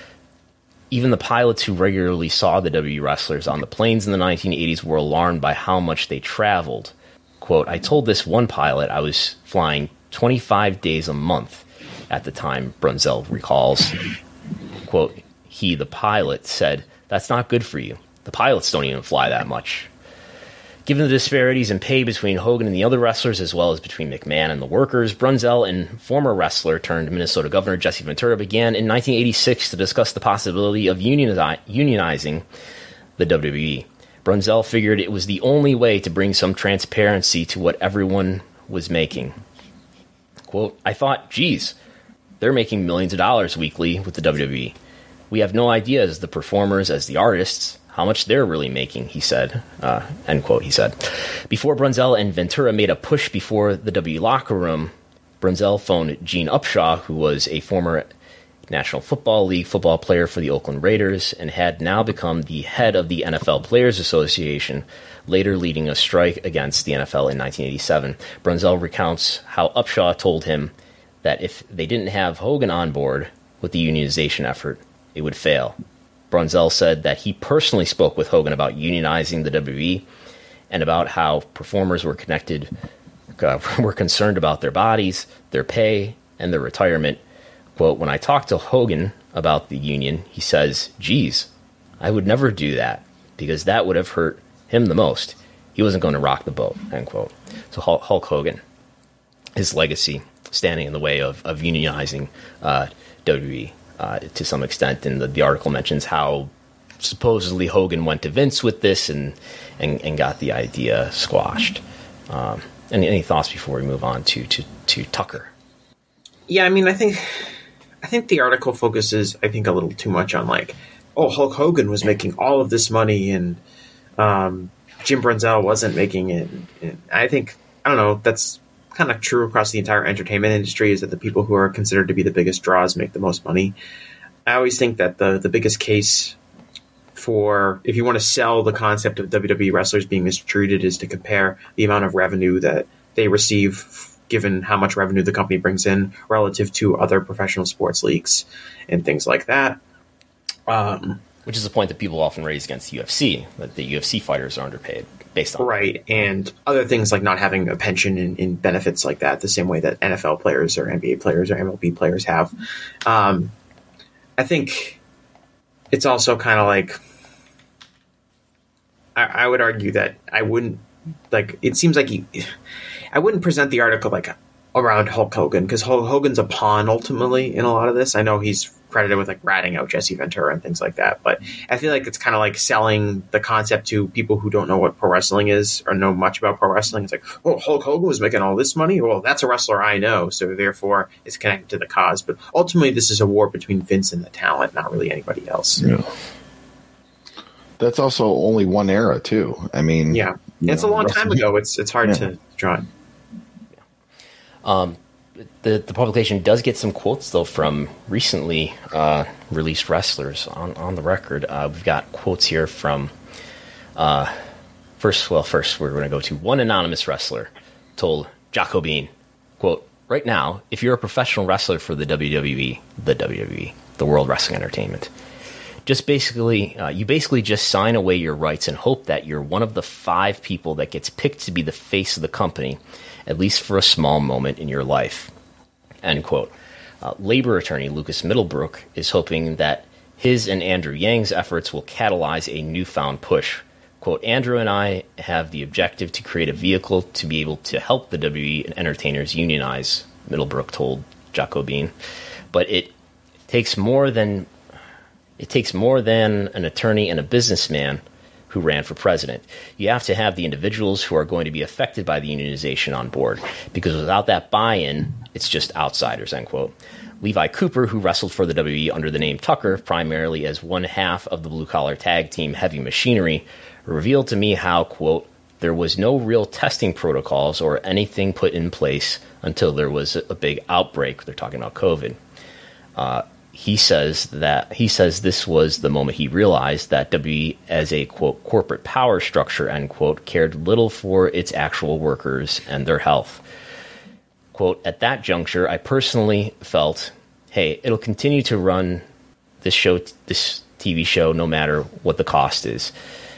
Even the pilots who regularly saw the W W E wrestlers on the planes in the nineteen eighties were alarmed by how much they traveled. Quote, I told this one pilot I was flying twenty-five days a month at the time, Brunzell recalls. Quote, he, the pilot, said, that's not good for you. The pilots don't even fly that much. Given the disparities in pay between Hogan and the other wrestlers, as well as between McMahon and the workers, Brunzell and former wrestler turned Minnesota Governor Jesse Ventura began in nineteen eighty-six to discuss the possibility of unionizi- unionizing the W W E. Brunzell figured it was the only way to bring some transparency to what everyone was making. Quote, I thought, geez, they're making millions of dollars weekly with the W W E. We have no idea as the performers, as the artists, how much they're really making, he said. Uh, end quote, he said. Before Brunzell and Ventura made a push before the W W E locker room, Brunzell phoned Gene Upshaw, who was a former National Football League football player for the Oakland Raiders and had now become the head of the N F L Players Association, later leading a strike against the N F L in nineteen eighty-seven. Brunzell recounts how Upshaw told him that if they didn't have Hogan on board with the unionization effort, it would fail. Brunzell said that he personally spoke with Hogan about unionizing the W W E and about how performers were connected, uh, were concerned about their bodies, their pay, and their retirement. Quote, when I talked to Hogan about the union, he says, geez, I would never do that because that would have hurt him the most. He wasn't going to rock the boat, end quote. So Hulk Hogan, his legacy standing in the way of, of unionizing uh, W W E uh, to some extent. And the, the article mentions how supposedly Hogan went to Vince with this and and, and got the idea squashed. Um, any, any thoughts before we move on to, to, to Tucker? Yeah, I mean, I think I think the article focuses, I think, a little too much on like, oh, Hulk Hogan was making all of this money and um, Jim Brunzell wasn't making it. And I think, I don't know, that's kind of true across the entire entertainment industry, is that the people who are considered to be the biggest draws make the most money. I always think that the, the biggest case for, if you want to sell the concept of W W E wrestlers being mistreated, is to compare the amount of revenue that they receive given how much revenue the company brings in relative to other professional sports leagues and things like that. Um, Which is a point that people often raise against the U F C, that the U F C fighters are underpaid based on. Right, and other things like not having a pension and, and benefits like that, the same way that N F L players or N B A players or M L B players have. Um, I think it's also kind of like, I, I would argue that I wouldn't, like, it seems like you, I wouldn't present the article like around Hulk Hogan, because Hulk Hogan's a pawn ultimately in a lot of this. I know he's credited with like ratting out Jesse Ventura and things like that, but I feel like it's kind of like selling the concept to people who don't know what pro wrestling is or know much about pro wrestling. It's like, oh, Hulk Hogan was making all this money. Well, that's a wrestler I know, so therefore it's connected to the cause. But ultimately, this is a war between Vince and the talent, not really anybody else. Yeah. That's also only one era too. I mean, yeah, it's know, a long time ago. It's it's hard yeah. to draw. Um, the the publication does get some quotes though from recently uh, released wrestlers on on the record. Uh, we've got quotes here from uh, first. Well, first we're going to go to one anonymous wrestler told Jacobin, quote, "Right now, if you're a professional wrestler for the W W E, the W W E, the World Wrestling Entertainment, just basically uh, you basically just sign away your rights and hope that you're one of the five people that gets picked to be the face of the company, at least for a small moment in your life," end quote. Uh, labor attorney Lucas Middlebrook is hoping that his and Andrew Yang's efforts will catalyze a newfound push. Quote, "Andrew and I have the objective to create a vehicle to be able to help the W W E entertainers unionize," Middlebrook told Jacobin. "But it takes more than it takes more than an attorney and a businessman who ran for president. You have to have the individuals who are going to be affected by the unionization on board, because without that buy-in, it's just outsiders," end quote. Levi Cooper, who wrestled for the W W E under the name Tucker, primarily as one half of the blue-collar tag team Heavy Machinery, revealed to me how, quote, "there was no real testing protocols or anything put in place until there was a big outbreak." They're talking about COVID. Uh, He says that he says this was the moment he realized that W W E as a, quote, corporate power structure, end quote, cared little for its actual workers and their health. Quote, "At that juncture, I personally felt, hey, it'll continue to run this show, this T V show, no matter what the cost is.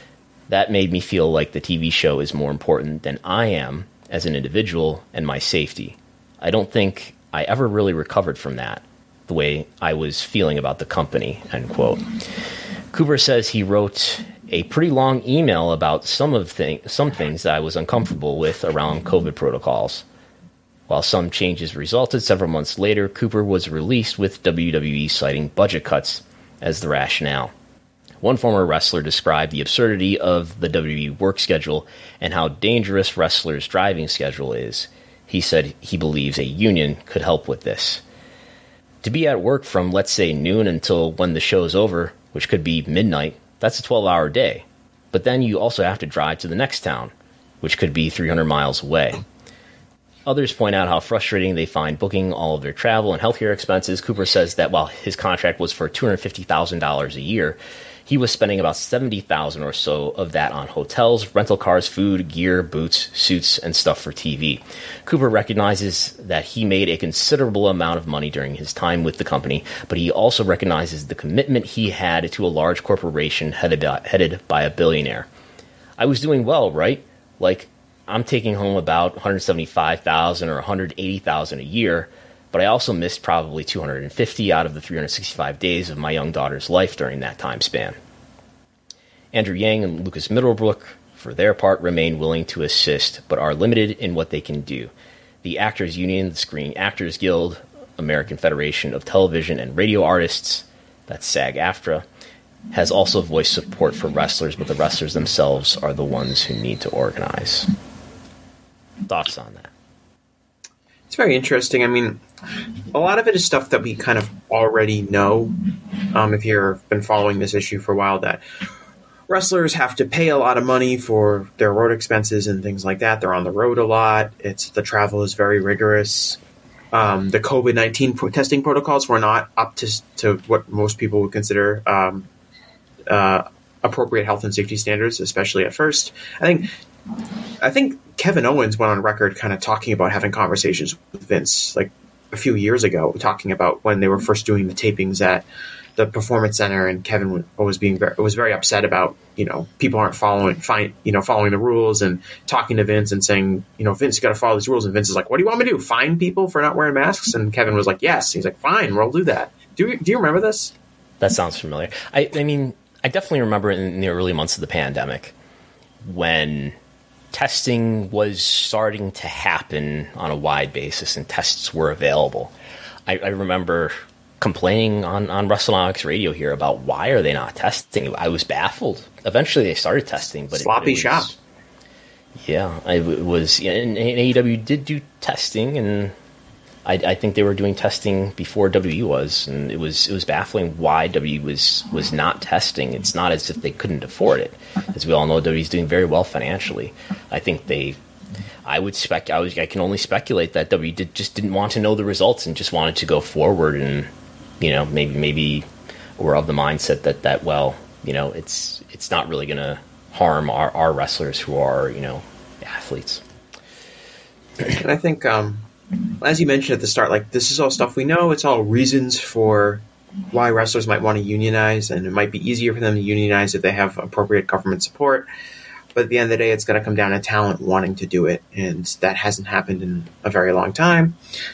That made me feel like the T V show is more important than I am as an individual and my safety. I don't think I ever really recovered from that, the way I was feeling about the company," end quote. Cooper says he wrote a pretty long email about some of thing, some things that I was uncomfortable with around COVID protocols. While some changes resulted, several months later, Cooper was released with W W E citing budget cuts as the rationale. One former wrestler described the absurdity of the W W E work schedule and how dangerous wrestlers' driving schedule is. He said he believes a union could help with this. To be at work from, let's say, noon until when the show's over, which could be midnight, that's a twelve-hour day. But then you also have to drive to the next town, which could be three hundred miles away. Others point out how frustrating they find booking all of their travel and healthcare expenses. Cooper says that while his contract was for two hundred fifty thousand dollars a year, He was spending about seventy thousand dollars or so of that on hotels, rental cars, food, gear, boots, suits, and stuff for T V. Cooper recognizes that he made a considerable amount of money during his time with the company, but he also recognizes the commitment he had to a large corporation headed by, headed by a billionaire. I was doing well, right? Like, I'm taking home about one hundred seventy-five thousand dollars or one hundred eighty thousand dollars a year, but I also missed probably two hundred fifty out of the three hundred sixty-five days of my young daughter's life during that time span. Andrew Yang and Lucas Middlebrook, for their part, remain willing to assist, but are limited in what they can do. The Actors Union, the Screen Actors Guild, American Federation of Television and Radio Artists, that's SAG-AFTRA, has also voiced support for wrestlers, but the wrestlers themselves are the ones who need to organize. Thoughts on that? It's very interesting. I mean, a lot of it is stuff that we kind of already know. Um, if you've been following this issue for a while, that wrestlers have to pay a lot of money for their road expenses and things like that. They're on the road a lot. It's the travel is very rigorous. Um, the COVID nineteen pro- testing protocols were not up to to what most people would consider um, uh, appropriate health and safety standards, especially at first. I think I think Kevin Owens went on record kind of talking about having conversations with Vince like a few years ago, talking about when they were first doing the tapings at the Performance Center, and Kevin was being very, was very upset about, you know, people aren't following, fine, you know, following the rules, and talking to Vince and saying, you know, Vince, you got to follow these rules. And Vince is like, what do you want me to do? Fine people for not wearing masks? And Kevin was like, yes. He's like, fine, we'll do that. Do you, do you remember this? That sounds familiar. I, I mean, I definitely remember in the early months of the pandemic when testing was starting to happen on a wide basis and tests were available. I, I remember complaining on, on WrestleNomics radio here about why are they not testing. I was baffled. Eventually they started testing, but sloppy it, it was, shop. Yeah, I, it was. Yeah, and, and A E W did do testing, and I, I think they were doing testing before W W E was, and it was it was baffling why W W E was was not testing. It's not as if they couldn't afford it, as we all know. W W E is doing very well financially. I think they. I would spec. I was. I can only speculate that W W E did, just didn't want to know the results and just wanted to go forward, and you know, maybe maybe we're of the mindset that that well, you know, it's it's not really going to harm our, our wrestlers who are, you know, athletes. And I think, um, as you mentioned at the start, like, this is all stuff we know. It's all reasons for why wrestlers might want to unionize, and it might be easier for them to unionize if they have appropriate government support. But at the end of the day, it's going to come down to talent wanting to do it, and that hasn't happened in a very long time.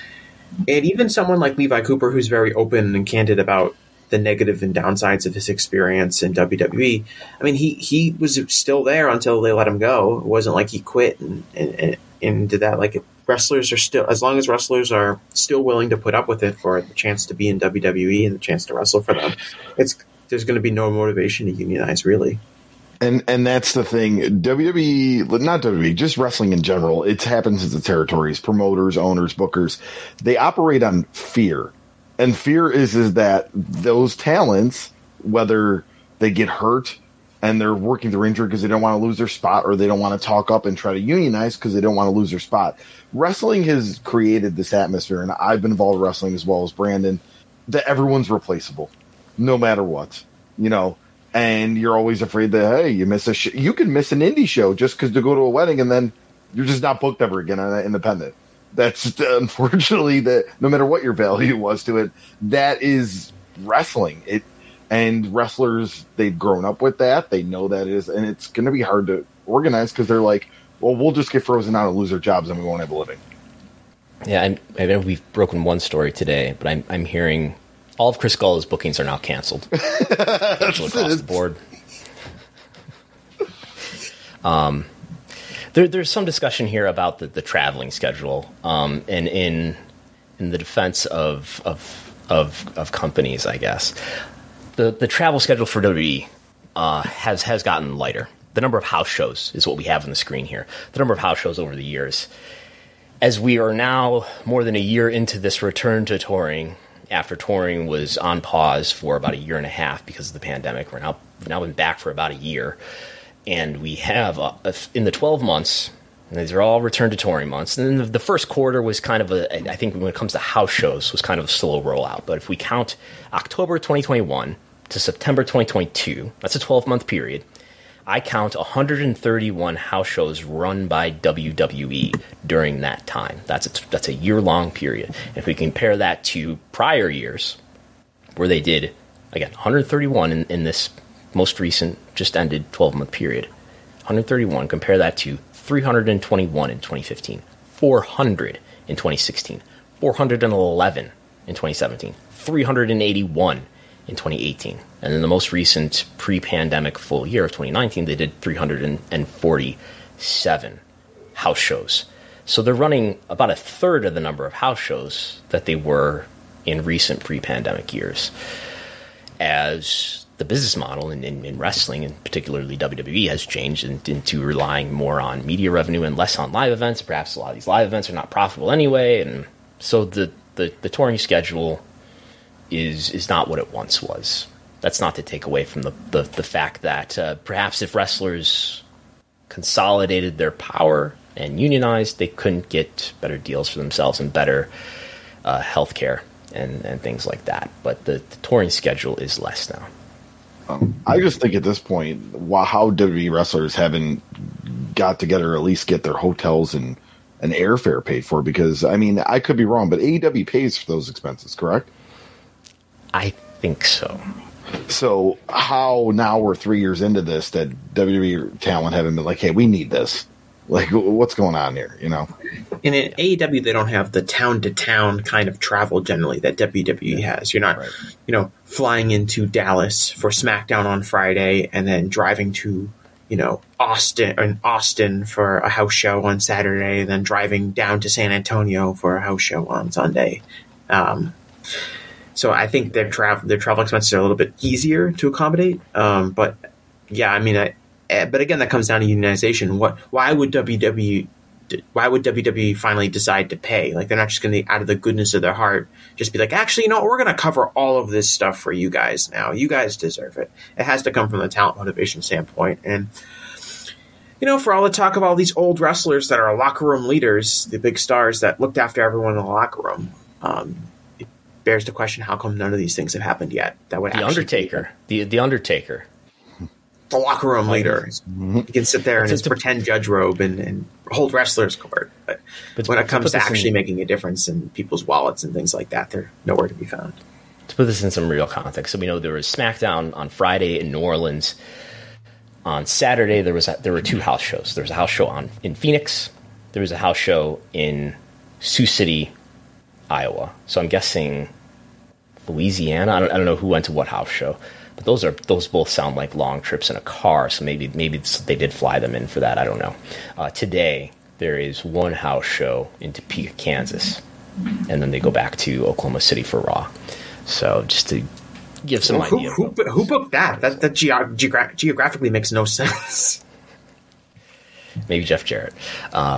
And even someone like Levi Cooper, who's very open and candid about the negative and downsides of his experience in W W E, I mean, he, he was still there until they let him go. It wasn't like he quit and, and, and did that. Like, wrestlers are still, as long as wrestlers are still willing to put up with it for the chance to be in W W E and the chance to wrestle for them, it's there's going to be no motivation to unionize, really. And and that's the thing. W W E, not W W E, just wrestling in general, it happens in the territories, promoters, owners, bookers. They operate on fear. And fear is, is that those talents, whether they get hurt and they're working through injury because they don't want to lose their spot, or they don't want to talk up and try to unionize because they don't want to lose their spot. Wrestling has created this atmosphere, and I've been involved in wrestling as well as Brandon, that everyone's replaceable, no matter what, you know. And you're always afraid that, hey, you miss a sh- you can miss an indie show just because to go to a wedding, and then you're just not booked ever again on an independent. That's unfortunately that no matter what your value was to it, that is wrestling. It and wrestlers, they've grown up with that. They know that it is, and it's going to be hard to organize because they're like, well, we'll just get frozen out and lose our jobs, and we won't have a living. Yeah, I'm, I know we've broken one story today, but I'm I'm hearing all of Chris Gullo's bookings are now canceled. Canceled across the board. Um, there, there's some discussion here about the, the traveling schedule, um, and in in the defense of of of, of companies, I guess the the travel schedule for W W E uh, has has gotten lighter. The number of house shows is what we have on the screen here. The number of house shows over the years, as we are now more than a year into this return to touring. After touring was on pause for about a year and a half because of the pandemic, we're now we've now been back for about a year, and we have uh, in the twelve months, and these are all return to touring months. And then the, the first quarter was kind of a, I think when it comes to house shows, was kind of a slow rollout. But if we count October twenty twenty-one to September twenty twenty-two, that's a twelve-month period, I count one hundred thirty-one house shows run by W W E during that time. That's a, that's a year-long period. And if we compare that to prior years, where they did, again, one hundred thirty-one in, in this most recent, just ended twelve-month period. one hundred thirty-one, compare that to three hundred twenty-one in twenty fifteen, four hundred in twenty sixteen, four hundred eleven in twenty seventeen, three hundred eighty-one in twenty eighteen. And then the most recent pre-pandemic full year of twenty nineteen, they did three hundred forty-seven house shows. So they're running about a third of the number of house shows that they were in recent pre-pandemic years. As the business model in, in, in wrestling, and particularly W W E, has changed in, into relying more on media revenue and less on live events. Perhaps a lot of these live events are not profitable anyway, and so the, the, the touring schedule is is not what it once was. That's not to take away from the, the, the fact that uh, perhaps if wrestlers consolidated their power and unionized, they couldn't get better deals for themselves and better uh, health care and, and things like that. But the, the touring schedule is less now. Um, I just think at this point, wow, how W W E wrestlers haven't got together or at least get their hotels and, and airfare paid for, because, I mean, I could be wrong, but A E W pays for those expenses, correct? I think so. So how now we're three years into this that W W E talent haven't been like, hey, we need this. Like, what's going on here, you know? And in A E W, they don't have the town-to-town kind of travel generally that W W E has. You're not, right. you know, flying into Dallas for SmackDown on Friday and then driving to, you know, Austin or Austin for a house show on Saturday, and then driving down to San Antonio for a house show on Sunday. Um, so I think their travel their travel expenses are a little bit easier to accommodate. Um, but yeah, I mean, I. But again, that comes down to unionization. What? Why would W W E? Why would W W E finally decide to pay? Like, they're not just going to, out of the goodness of their heart, just be like, actually, you know, we're going to cover all of this stuff for you guys now. You guys deserve it. It has to come from the talent motivation standpoint. And, you know, for all the talk of all these old wrestlers that are locker room leaders, the big stars that looked after everyone in the locker room, um, it bears the question: how come none of these things have happened yet? That would the Undertaker, the the Undertaker. The locker room leader. Mm-hmm. You can sit there in his to, pretend judge robe and, and hold wrestlers court. But, but when it comes to, to actually in, making a difference in people's wallets and things like that, they're nowhere to be found. To put this in some real context, so we know there was SmackDown on Friday in New Orleans. On Saturday, there was a, there were two house shows. There was a house show on in Phoenix. There was a house show in Sioux City, Iowa. So I'm guessing Louisiana. I don't, I don't know who went to what house show. But those are those both sound like long trips in a car, so maybe maybe they did fly them in for that. I don't know. Uh, today there is one house show in Topeka, Kansas, and then they go back to Oklahoma City for Raw. So just to give some well, idea. Who, who, who booked that? That that geog- geogra- geographically makes no sense. Maybe Jeff Jarrett. Uh,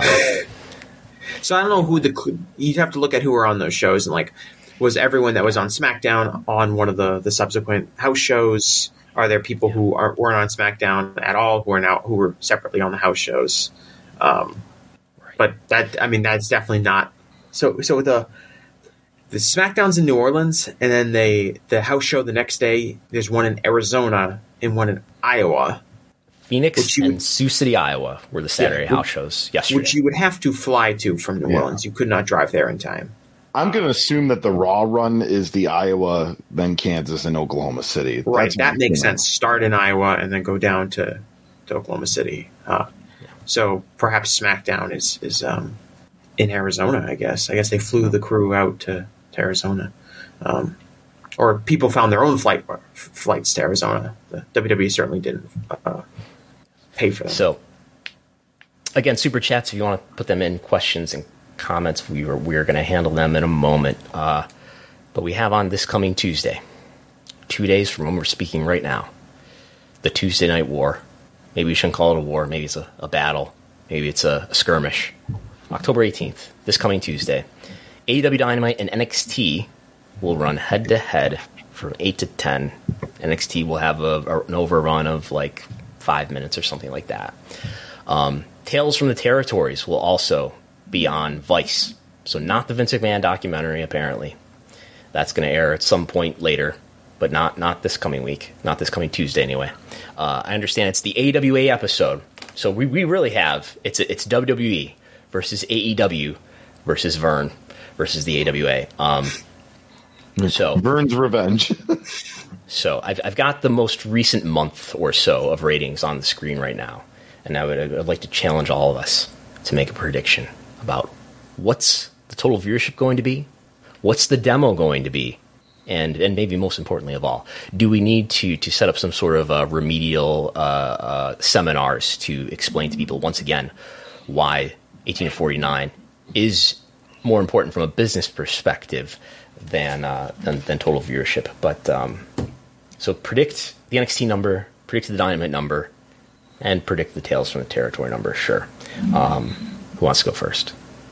so I don't know who the you'd have to look at who were on those shows and like. Was everyone that was on SmackDown on one of the, the subsequent house shows? Are there people who aren't weren't on SmackDown at all who are now who were separately on the house shows? Um, right. But that I mean that's definitely not so. So the the SmackDown's in New Orleans, and then they the house show the next day. There's one in Arizona and one in Iowa. Phoenix and would, Sioux City, Iowa, were the Saturday yeah, house shows yesterday. Which you would have to fly to from New yeah. Orleans. You could not drive there in time. I'm going to assume that the Raw run is the Iowa, then Kansas, and Oklahoma City. Right, That's that makes sense. Start in Iowa and then go down to, to Oklahoma City. Uh, yeah. So perhaps SmackDown is is um, in Arizona, I guess. I guess they flew the crew out to, to Arizona. Um, or people found their own flight flights to Arizona. The W W E certainly didn't uh, pay for them. So, again, Super Chats, if you want to put them in, questions and comments, we are we're going to handle them in a moment. Uh, but we have on this coming Tuesday, two days from when we're speaking right now, the Tuesday Night War. Maybe we shouldn't call it a war. Maybe it's a, a battle. Maybe it's a, a skirmish. October eighteenth, this coming Tuesday, A E W Dynamite and N X T will run head to head from eight to ten. N X T will have a, a, an overrun of like five minutes or something like that. Um, Tales from the Territories will also be on Vice. So not the Vince McMahon documentary, apparently. That's going to air at some point later but not not this coming week, not this coming Tuesday anyway. Uh, I understand it's the A W A episode, so we, we really have it's it's W W E versus A E W versus Vern versus the A W A. Um, so Vern's revenge. So I've I've got the most recent month or so of ratings on the screen right now, and I would I'd like to challenge all of us to make a prediction about what's the total viewership going to be, what's the demo going to be, and and maybe most importantly of all, do we need to to set up some sort of uh, remedial uh, uh, seminars to explain to people once again why eighteen to forty-nine is more important from a business perspective than uh, than, than total viewership, but. Um, So predict the N X T number, predict the Dynamite number, and predict the Tales from the Territory number. Sure. Um, who wants to go first?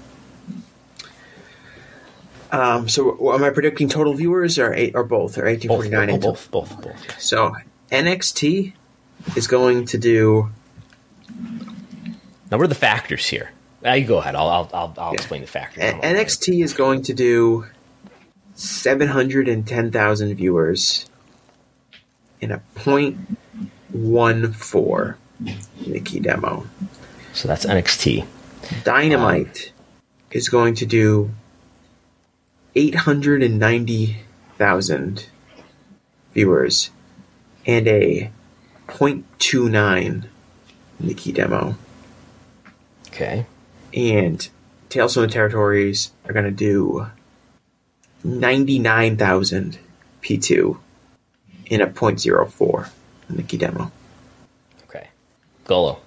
Um, so am I predicting total viewers or eight, or both, or eighteen forty-nine? Both, both, both, both, both. So N X T is going to do. Now, what are the factors here? Uh, you go ahead. I'll I'll I'll, I'll Yeah. explain the factors. N- N X T is going to do seven hundred ten thousand viewers in a point one four Nikki demo. So that's N X T. Dynamite um, is going to do eight hundred ninety thousand viewers and a point two nine Nikki demo. Okay. And Tales from the Territories are going to do ninety-nine thousand P two in a point zero four Nikki demo. Okay. Golo.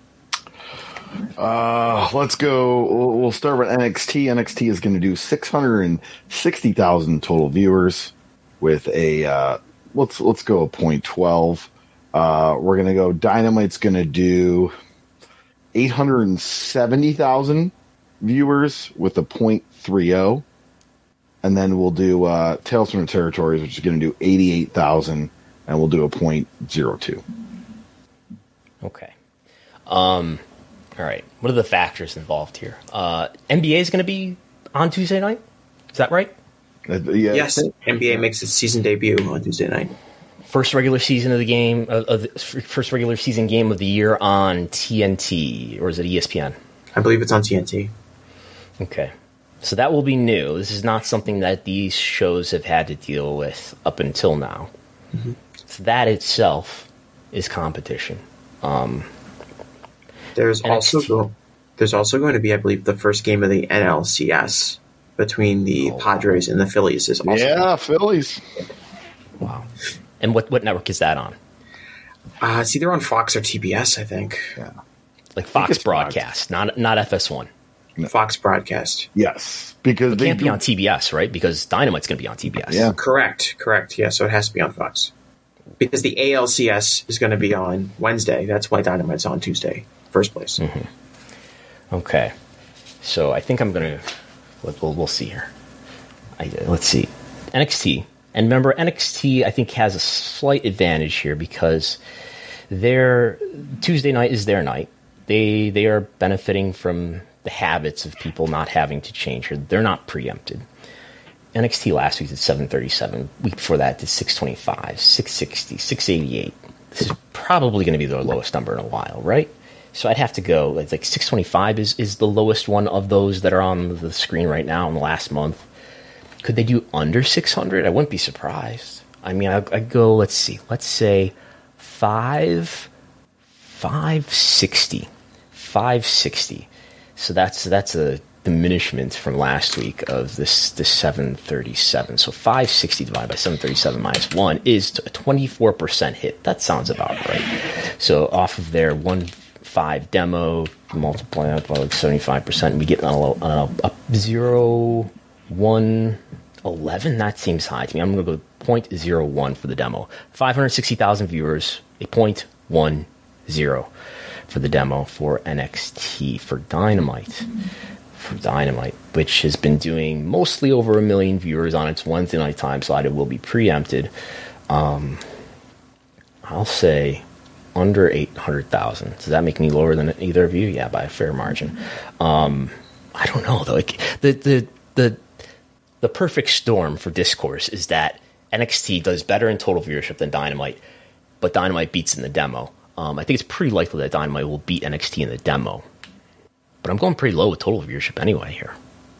Uh, let's go. We'll, we'll start with N X T. N X T is going to do six hundred sixty thousand total viewers with a, uh, let's, let's go a point twelve. Uh, we're going to go Dynamite's going to do eight hundred seventy thousand viewers with a point three oh. And then we'll do, uh, Tales from the Territories, which is going to do eighty-eight thousand, and we'll do a point zero two. Okay. Um, all right. What are the factors involved here? Uh, N B A is going to be on Tuesday night? Is that right? Uh, yeah, Yes, N B A makes its season debut on Tuesday night. First regular season of the game, uh, of the first regular season game of the year on T N T, or is it E S P N? I believe it's on T N T. Okay. So that will be new. This is not something that these shows have had to deal with up until now. Mm-hmm. So that itself is competition. Um, there's N X T. also go, there's also going to be, I believe, the first game of the N L C S between the oh. Padres and the Phillies is also. Yeah, Phillies. Wow. And what, what network is that on? Uh, it's either on Fox or T B S, I think. Yeah. Like Fox it's Broadcast, Fox. not not F S one. No. Fox Broadcast. Yes, because It they can't do, be on T B S, right? Because Dynamite's going to be on T B S. Yeah. Correct, correct. Yeah, so it has to be on Fox. Because the A L C S is going to be on Wednesday. That's why Dynamite's on Tuesday, first place. Mm-hmm. Okay. So I think I'm going to... We'll, we'll see here. I, let's see. N X T. And remember, N X T, I think, has a slight advantage here because their Tuesday night is their night. They they are benefiting from the habits of people not having to change here. They're not preempted. N X T last week did seven thirty-seven. Week before that did six twenty-five, six sixty, six eighty-eight. This is probably going to be their lowest number in a while, right? So I'd have to go, like, like six twenty-five is, is the lowest one of those that are on the screen right now in the last month. Could they do under six hundred? I wouldn't be surprised. I mean, I'd, I'd go, let's see, let's say five, five sixty. five sixty. So that's that's a diminishment from last week of this this seven thirty-seven. So five sixty divided by seven thirty-seven minus one is a twenty-four percent hit. That sounds about right. So off of their one five demo, multiply that by like seventy-five percent, and we get a, a, a zero one eleven. That seems high to me. I'm going to go point zero one for the demo. five hundred sixty thousand viewers, a point one zero. For the demo for N X T. For Dynamite, for Dynamite, which has been doing mostly over a million viewers on its Wednesday night time slot, it will be preempted. Um, I'll say under eight hundred thousand. Does that make me lower than either of you? Yeah, by a fair margin. Um, I don't know though. Like, the the the the perfect storm for discourse is that N X T does better in total viewership than Dynamite, but Dynamite beats in the demo. Um, I think it's pretty likely that Dynamite will beat N X T in the demo. But I'm going pretty low with total viewership anyway here.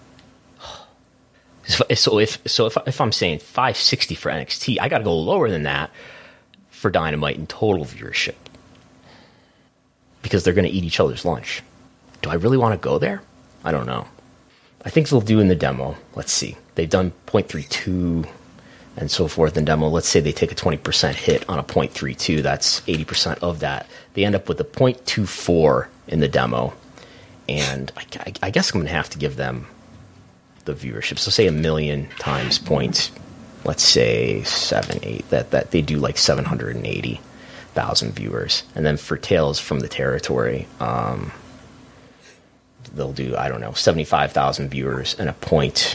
So if so if if I'm saying five sixty for N X T, I got to go lower than that for Dynamite in total viewership because they're going to eat each other's lunch. Do I really want to go there? I don't know. I think they'll do in the demo. Let's see. They've done point three two and so forth in demo. Let's say they take a twenty percent hit on a point three two. That's eighty percent of that. They end up with a point two four in the demo. And I, I, I guess I'm going to have to give them the viewership. So say a million times point, let's say seven, eight. That, that they do like seven hundred eighty thousand viewers. And then for Tales from the Territory, um, they'll do, I don't know, seventy-five thousand viewers and a point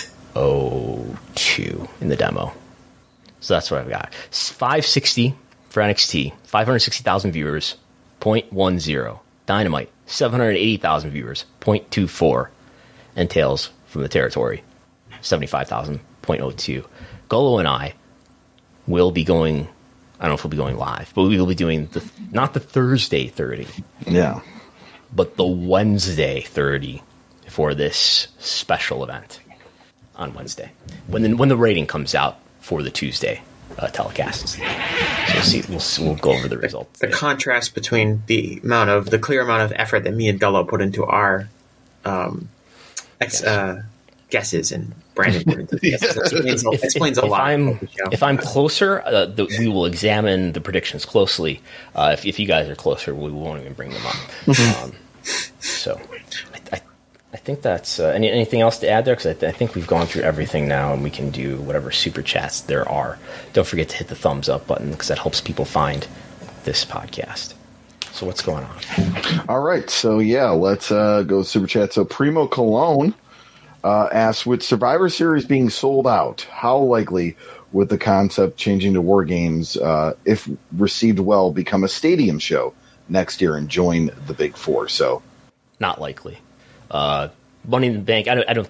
oh two in the demo. So that's what I've got. five sixty for N X T, five hundred sixty thousand viewers, point one zero. Dynamite, seven hundred eighty thousand viewers, point two four. And Tales from the Territory, seventy-five thousand, point oh two. Golo and I will be going, I don't know if we'll be going live, but we will be doing the, not the Thursday thirty. Yeah. But the Wednesday thirty for this special event on Wednesday. When the, when the rating comes out for the Tuesday uh, telecasts. So we'll see. We'll, we'll go over the results. The, the contrast between the amount of, the clear amount of effort that me and Gullo put into our um, ex, uh, guesses and Brandon put into the guesses. explains, if, explains if, a if lot. I'm, if I'm closer, uh, the, we will examine the predictions closely. Uh, if, if you guys are closer, we won't even bring them up. um, so I, I, I think that's uh, any, anything else to add there? Because I, th- I think we've gone through everything now, and we can do whatever super chats there are. Don't forget to hit the thumbs up button because that helps people find this podcast. So what's going on? All right. So, yeah, let's uh, go super chat. So Primo Cologne uh, asks, with Survivor Series being sold out, how likely would the concept changing to War Games, uh, if received well, become a stadium show next year and join the Big Four? So, not likely. Uh, Money in the Bank, I don't, I don't,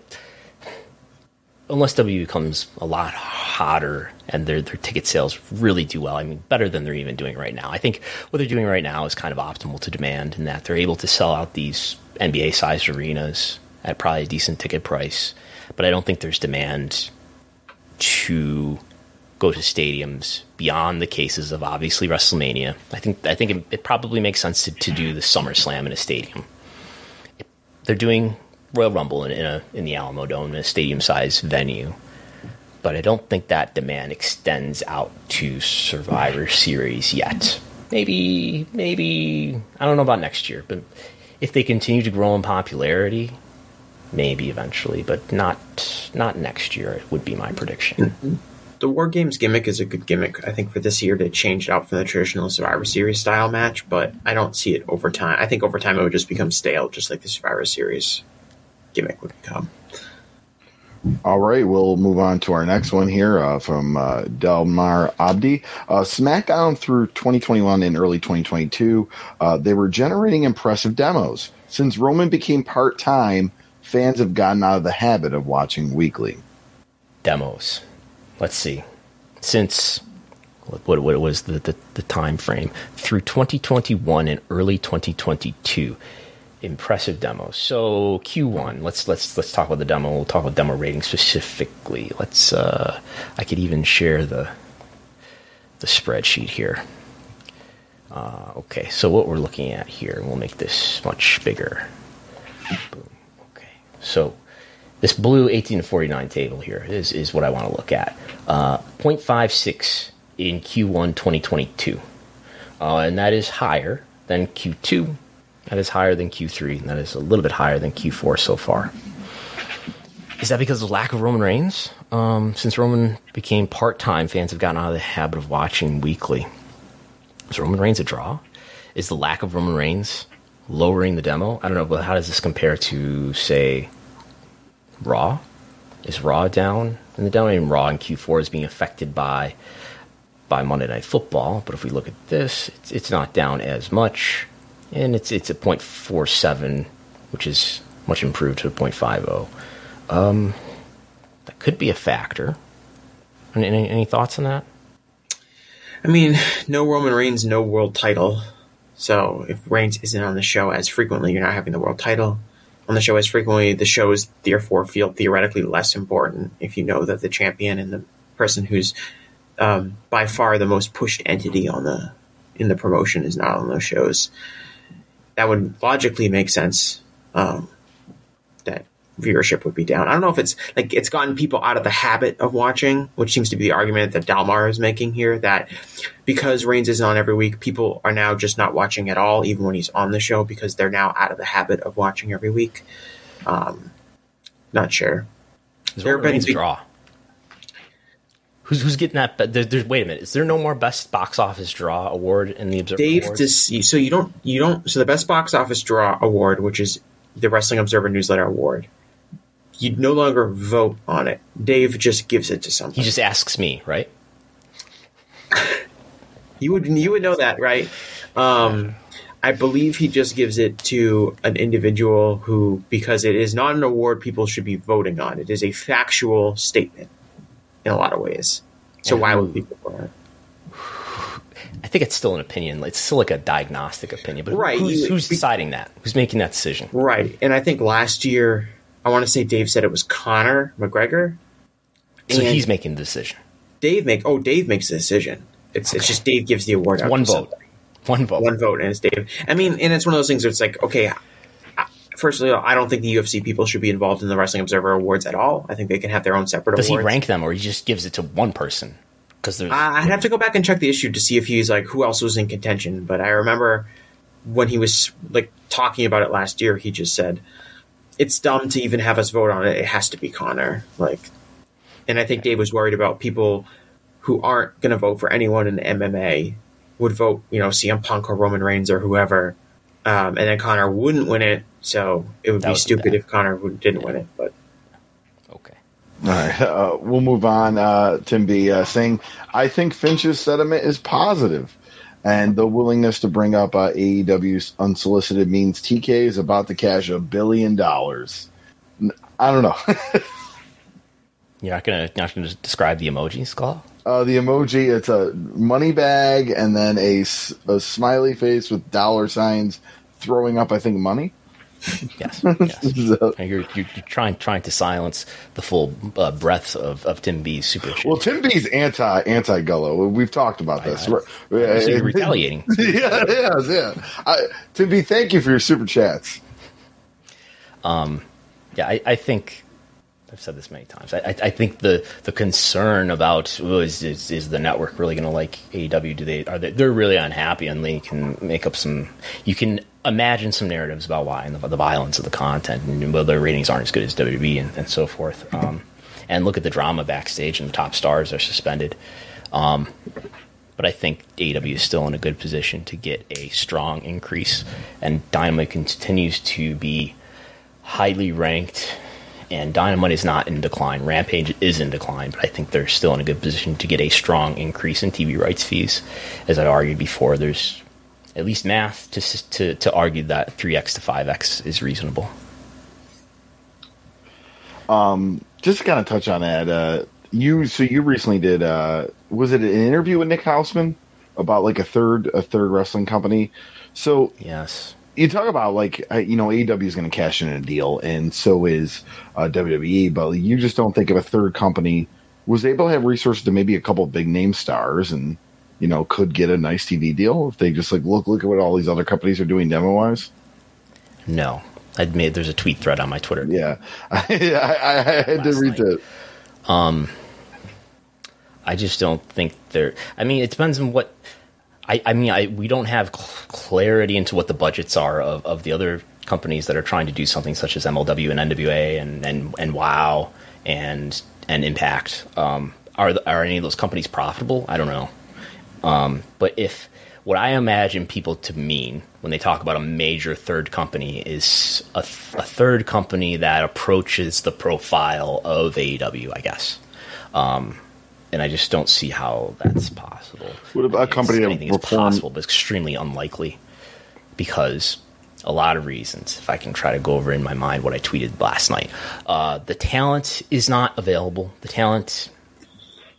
unless W W E becomes a lot hotter and their their ticket sales really do well. I mean, better than they're even doing right now. I think what they're doing right now is kind of optimal to demand in that they're able to sell out these N B A-sized arenas at probably a decent ticket price. But I don't think there's demand to go to stadiums beyond the cases of obviously WrestleMania. I think I think it, it probably makes sense to, to do the SummerSlam in a stadium. They're doing Royal Rumble in, in a in the Alamo Dome in a stadium-sized venue, but I don't think that demand extends out to Survivor Series yet. Maybe, maybe I don't know about next year, but if they continue to grow in popularity, maybe eventually, but not not next year. It would be my prediction. Mm-hmm. The War Games gimmick is a good gimmick. I think for this year they changed out from the traditional Survivor Series style match, but I don't see it over time. I think over time it would just become stale, just like the Survivor Series gimmick would become. All right, we'll move on to our next one here uh, from uh, Delmar Abdi. Uh, SmackDown through twenty twenty-one and early twenty twenty-two, uh, they were generating impressive demos. Since Roman became part-time, fans have gotten out of the habit of watching weekly. Demos. Let's see. Since what what was the, the, the time frame through twenty twenty-one and early twenty twenty-two, impressive demos. So Q one. Let's let's let's talk about the demo. We'll talk about demo rating specifically. Let's. Uh, I could even share the the spreadsheet here. Uh, okay. So what we're looking at here, we'll make this much bigger. Boom. Okay. So. This blue eighteen to forty-nine table here is, is what I want to look at. Uh, zero point five six in Q one twenty twenty-two. Uh, and that is higher than Q two. That is higher than Q three. And that is a little bit higher than Q four so far. Is that because of the lack of Roman Reigns? Um, since Roman became part-time, fans have gotten out of the habit of watching weekly. Is Roman Reigns a draw? Is the lack of Roman Reigns lowering the demo? I don't know, but how does this compare to, say... Raw? Is Raw down in the demo? I mean, Raw in Q four is being affected by by Monday Night Football, but if we look at this, it's, it's not down as much, and it's it's a point four seven, which is much improved to a point five oh. Um, that could be a factor. Any, any thoughts on that? I mean, no Roman Reigns, no world title. So if Reigns isn't on the show as frequently, you're not having the world title on the show as frequently. The shows therefore feel theoretically less important if you know that the champion and the person who's um, by far the most pushed entity on the in the promotion is not on those shows. That would logically make sense. Um, that viewership would be down. I don't know if it's like it's gotten people out of the habit of watching, which seems to be the argument that Dalmar is making here, that because Reigns isn't on every week, people are now just not watching at all, even when he's on the show, because they're now out of the habit of watching every week. Um, not sure. Is Roman Reigns a draw? Who's who's getting that? There, there's wait a minute. Is there no more best box office draw award in the Observer Dave, Awards? Dis- so you don't you don't so the best box office draw award, which is the Wrestling Observer Newsletter Award, you no longer vote on it. Dave just gives it to someone. He just asks me, right? you would you would know that, right? Um, I believe he just gives it to an individual who, because it is not an award people should be voting on. It is a factual statement in a lot of ways. So and why who, would people vote on it? I think it's still an opinion. It's still like a diagnostic opinion. But right. who's, You, who's deciding that? Who's making that decision? Right. And I think last year, I want to say Dave said it was Conor McGregor. So and he's making the decision. Dave make oh Dave makes the decision. It's okay. It's just Dave gives the award out. One to vote. somebody. One vote. One vote, and it's Dave. I mean, and it's one of those things where it's like, okay, first of all, I don't think the U F C people should be involved in the Wrestling Observer Awards at all. I think they can have their own separate Does awards. he rank them, or he just gives it to one person? Because there's. Uh, I'd have to go back and check the issue to see if he's like who else was in contention. But I remember when he was like talking about it last year, he just said it's dumb to even have us vote on it. It has to be Conor. Like, and I think Dave was worried about people who aren't going to vote for anyone in M M A would vote, you know, C M Punk or Roman Reigns or whoever, um, and then Conor wouldn't win it. So it would That be would be stupid bad. if Conor would, didn't win it. But Okay. All right, uh, we'll move on. Uh, Tim B uh, saying, I think Finch's sentiment is positive, and the willingness to bring up uh, A E W's unsolicited means T K is about to cash a billion dollars. I don't know. You're not gonna not gonna describe the emoji, Skull? Uh, the emoji, it's a money bag and then a, s- a smiley face with dollar signs throwing up, I think, money. Yes. yes. So- you're, you're you're trying trying to silence the full uh, breadth of, of Tim B's super shit. well, Tim B's anti anti Gullo. We've talked about this. I- We're- So you're retaliating. yeah, yeah, yeah. I, Tim B, thank you for your super chats. Um, yeah, I, I think I've said this many times. I, I, I think the, the concern about oh, is, is is the network really going to like A E W? Do they are they they're really unhappy, and they can make up some. You can imagine some narratives about why and the, the violence of the content, and whether their ratings aren't as good as W W E and, and so forth. Um, and look at the drama backstage, and the top stars are suspended. Um, but I think A E W is still in a good position to get a strong increase, and Dynamite continues to be highly ranked, and Dynamite is not in decline. Rampage is in decline, but I think they're still in a good position to get a strong increase in T V rights fees. As I argued before, there's at least math to to, to argue that three X to five X is reasonable. Um, just to kind of touch on that, uh, you so you recently did uh, was it an interview with Nick Hausman about like a third a third wrestling company? So Yes. you talk about like uh, you know A E W is going to cash in a deal, and so is uh, W W E, but you just don't think of a third company was able to have resources to maybe a couple of big name stars, and you know could get a nice T V deal if they just like look look at what all these other companies are doing demo wise. No. I'd made there's a tweet thread on my Twitter. Yeah, I, I, I had to Last read night. it. Um, I just don't think they're. I mean, it depends on what. I, I mean, I we don't have cl- clarity into what the budgets are of, of the other companies that are trying to do something such as M L W and N W A and and, and WOW and and Impact. Um, are the, are any of those companies profitable? I don't know. Um, but if what I imagine people to mean when they talk about a major third company is a, th- a third company that approaches the profile of A E W, I guess. Um, and I just don't see how that's possible. What about a It's- company that anything is reform- possible, but extremely unlikely because a lot of reasons. If I can try to go over in my mind what I tweeted last night, uh, the talent is not available. The talent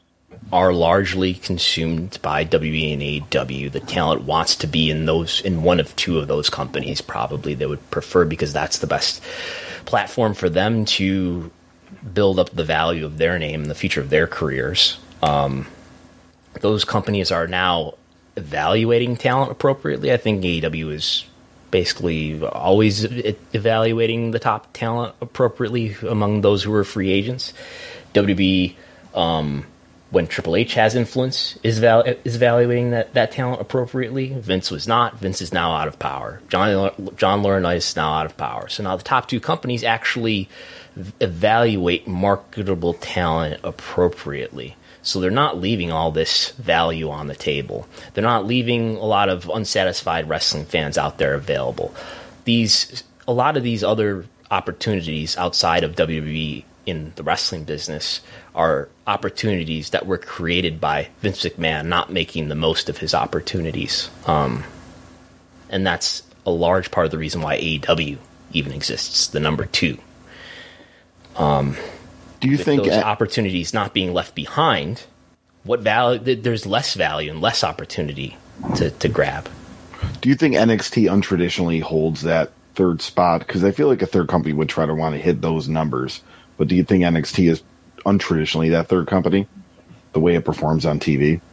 are largely consumed by W W E and A E W. The talent wants to be in those in one of two of those companies. Probably they would prefer, because that's the best platform for them to build up the value of their name and the future of their careers. Um, those companies are now evaluating talent appropriately. I think A E W is basically always evaluating the top talent appropriately among those who are free agents. W W E, um, when Triple H has influence, is val- is evaluating that, that talent appropriately. Vince was not. Vince is now out of power. John John Laurinaitis is now out of power. So now the top two companies actually evaluate marketable talent appropriately. So they're not leaving all this value on the table. They're not leaving a lot of unsatisfied wrestling fans out there available. These a lot of these other opportunities outside of W W E in the wrestling business are opportunities that were created by Vince McMahon not making the most of his opportunities. Um, and that's a large part of the reason why A E W even exists, the number two. Um, Do you with think those a- opportunities not being left behind, what value? There's less value and less opportunity to, to grab. Do you think N X T untraditionally holds that third spot? Because I feel like a third company would try to want to hit those numbers. But do you think N X T is untraditionally that third company, the way it performs on T V?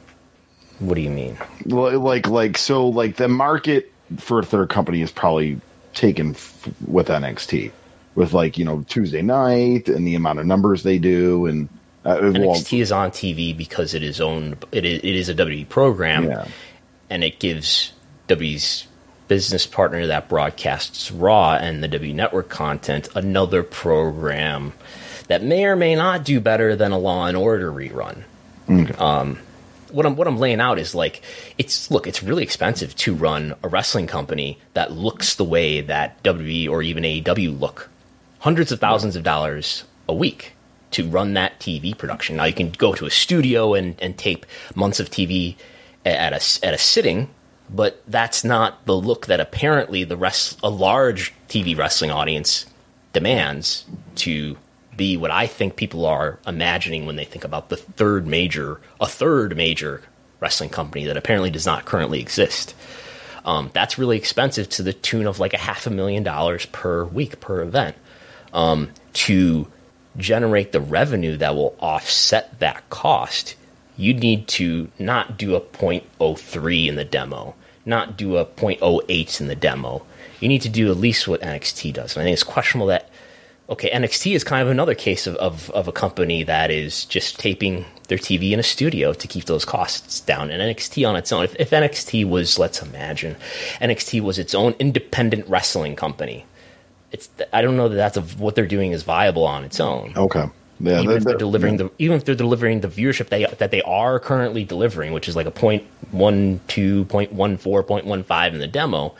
What do you mean? Well, like, like, so, like, the market for a third company is probably taken f- with N X T, with, like, you know, Tuesday night and the amount of numbers they do, and uh, N X well, T is on T V because it is owned. It is, it is a W W E program, yeah. and it gives W W E's business partner that broadcasts Raw and the W W E Network content another program that may or may not do better than a Law and Order rerun. Okay. Um, what I'm what I'm laying out is like it's look, it's really expensive to run a wrestling company that looks the way that W W E or even A E W look. Hundreds of thousands of dollars a week to run that T V production. Now you can go to a studio and, and tape months of T V at a at a sitting. But that's not the look that apparently the rest, a large T V wrestling audience demands to be what I think people are imagining when they think about the third major, a third major wrestling company that apparently does not currently exist. Um, that's really expensive, to the tune of like a half a million dollars per week, per event, um, to generate the revenue that will offset that cost. You need to not do a point oh three in the demo, not do a point oh eight in the demo. You need to do at least what N X T does. And I think it's questionable that, okay, N X T is kind of another case of, of, of a company that is just taping their T V in a studio to keep those costs down. And N X T on its own, if, if N X T was, let's imagine, N X T was its own independent wrestling company, it's I don't know that that's a, what they're doing is viable on its own. Okay. Yeah, even that- if they're that- delivering yeah. the even if they're delivering the viewership they that they are currently delivering, which is like a point one two, point one four, point one five in the demo,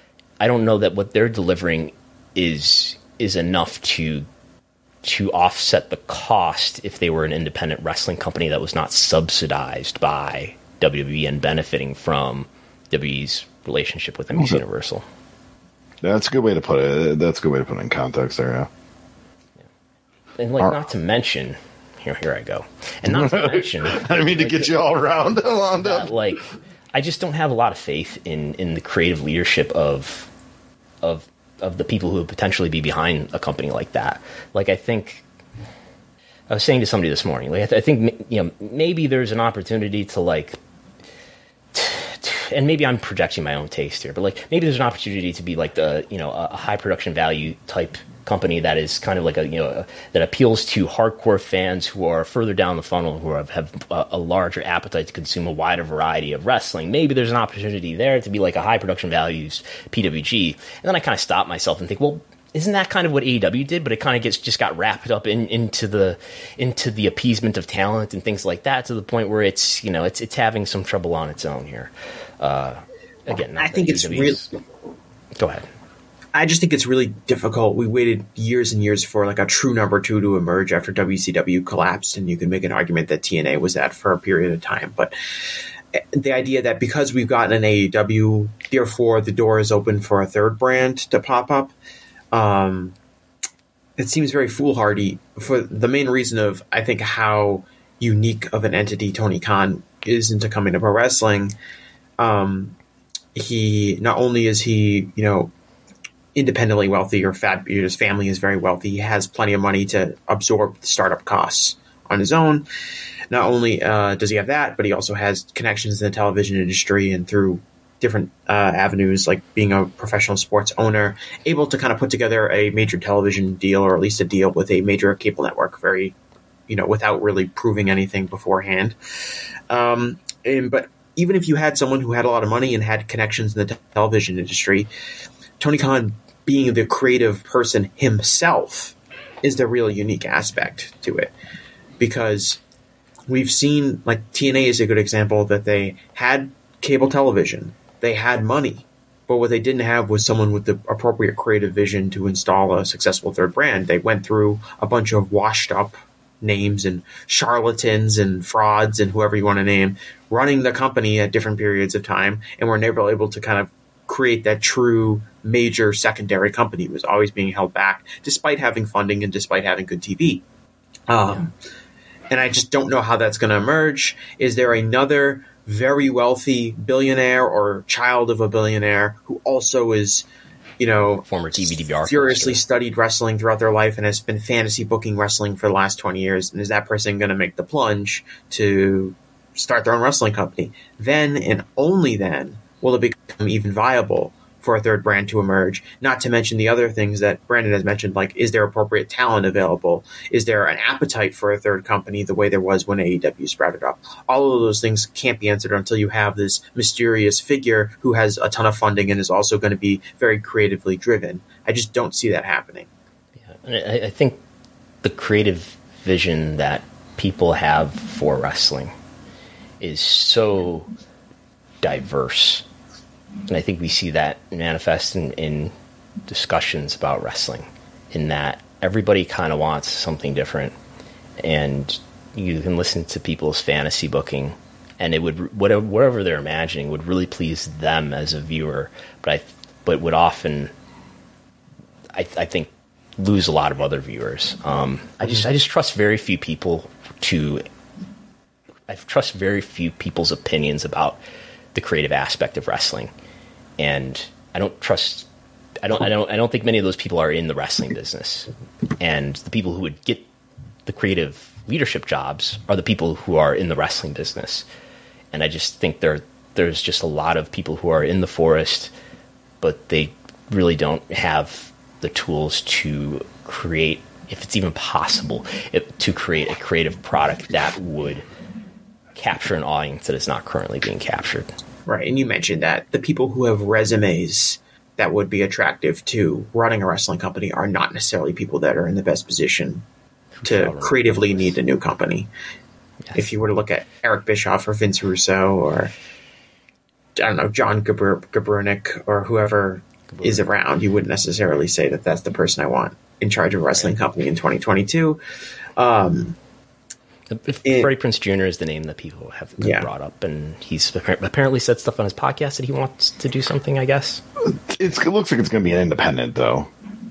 I don't know that what they're delivering is is enough to to offset the cost if they were an independent wrestling company that was not subsidized by W W E and benefiting from W W E's relationship with N B C Okay. Universal. That's a good way to put it. That's a good way to put it in context there, yeah. And like, Are- not to mention, here, here I go, and not to mention, I didn't mean to get you all around, wound up. that, like, I just don't have a lot of faith in, in the creative leadership of of of the people who would potentially be behind a company like that. Like, I think I was saying to somebody this morning, like, I, th- I think you know maybe there's an opportunity to like. And maybe I'm projecting my own taste here, but like maybe there's an opportunity to be like the you know a high production value type company that is kind of like a you know a, that appeals to hardcore fans who are further down the funnel, who have, have a, a larger appetite to consume a wider variety of wrestling. Maybe there's an opportunity there to be like a high production values P W G, and then I kind of stop myself and think, well, isn't that kind of what A E W did? But it kind of gets just got wrapped up in, into the into the appeasement of talent and things like that, to the point where it's you know it's it's having some trouble on its own here. Uh, again, not I that think it's A E W's real. Go ahead. I just think it's really difficult. We waited years and years for like a true number two to emerge after W C W collapsed, and you can make an argument that T N A was that for a period of time. But the idea that because we've gotten an A E W, therefore the door is open for a third brand to pop up, um, it seems very foolhardy for the main reason of, I think, how unique of an entity Tony Khan is into coming to pro wrestling. Um, he not only is he, you know, independently wealthy or fat, his family is very wealthy. He has plenty of money to absorb the startup costs on his own. Not only uh, does he have that, but he also has connections in the television industry and through different uh, avenues, like being a professional sports owner, able to kind of put together a major television deal, or at least a deal with a major cable network, very, you know, without really proving anything beforehand. Um, and, but even if you had someone who had a lot of money and had connections in the te- television industry, Tony Khan being the creative person himself is the real unique aspect to it, because we've seen, like, T N A is a good example, that they had cable television. They had money, but what they didn't have was someone with the appropriate creative vision to install a successful third brand. They went through a bunch of washed up names and charlatans and frauds and whoever you want to name running the company at different periods of time, and were never able to kind of create that true major secondary company. It was always being held back despite having funding and despite having good T V. Um, yeah. And I just don't know how that's going to emerge. Is there another very wealthy billionaire or child of a billionaire who also is, you know, former T V D V R seriously studied wrestling throughout their life and has been fantasy booking wrestling for the last twenty years? And is that person going to make the plunge to start their own wrestling company? Then and only then will it become even viable for a third brand to emerge, not to mention the other things that Brandon has mentioned, like, is there appropriate talent available? Is there an appetite for a third company the way there was when A E W sprouted up? All of those things can't be answered until you have this mysterious figure who has a ton of funding and is also going to be very creatively driven. I just don't see that happening. Yeah, I, I think the creative vision that people have for wrestling is so diverse. And I think we see that manifest in, in discussions about wrestling, in that everybody kind of wants something different. And you can listen to people's fantasy booking, and it would, whatever, whatever they're imagining would really please them as a viewer, but I, but would often, I, I think, lose a lot of other viewers. Um, I just, I just trust very few people to, I trust very few people's opinions about the creative aspect of wrestling. And I don't trust, I don't, I don't, I don't think many of those people are in the wrestling business. And the people who would get the creative leadership jobs are the people who are in the wrestling business. And I just think there, there's just a lot of people who are in the forest, but they really don't have the tools to create, if it's even possible, it, to create a creative product that would capture an audience that is not currently being captured. Right, and you mentioned that the people who have resumes that would be attractive to running a wrestling company are not necessarily people that are in the best position to creatively need a new company. Yes. If you were to look at Eric Bischoff or Vince Russo or, I don't know, John Gabr- Gabrunick or whoever Gabrunick. is around, you wouldn't necessarily say that that's the person I want in charge of a wrestling company in twenty twenty-two. Um If it, Freddie Prinze Junior is the name that people have yeah. brought up, and he's apparently said stuff on his podcast that he wants to do something, I guess. It's, it looks like it's going to be an independent, though.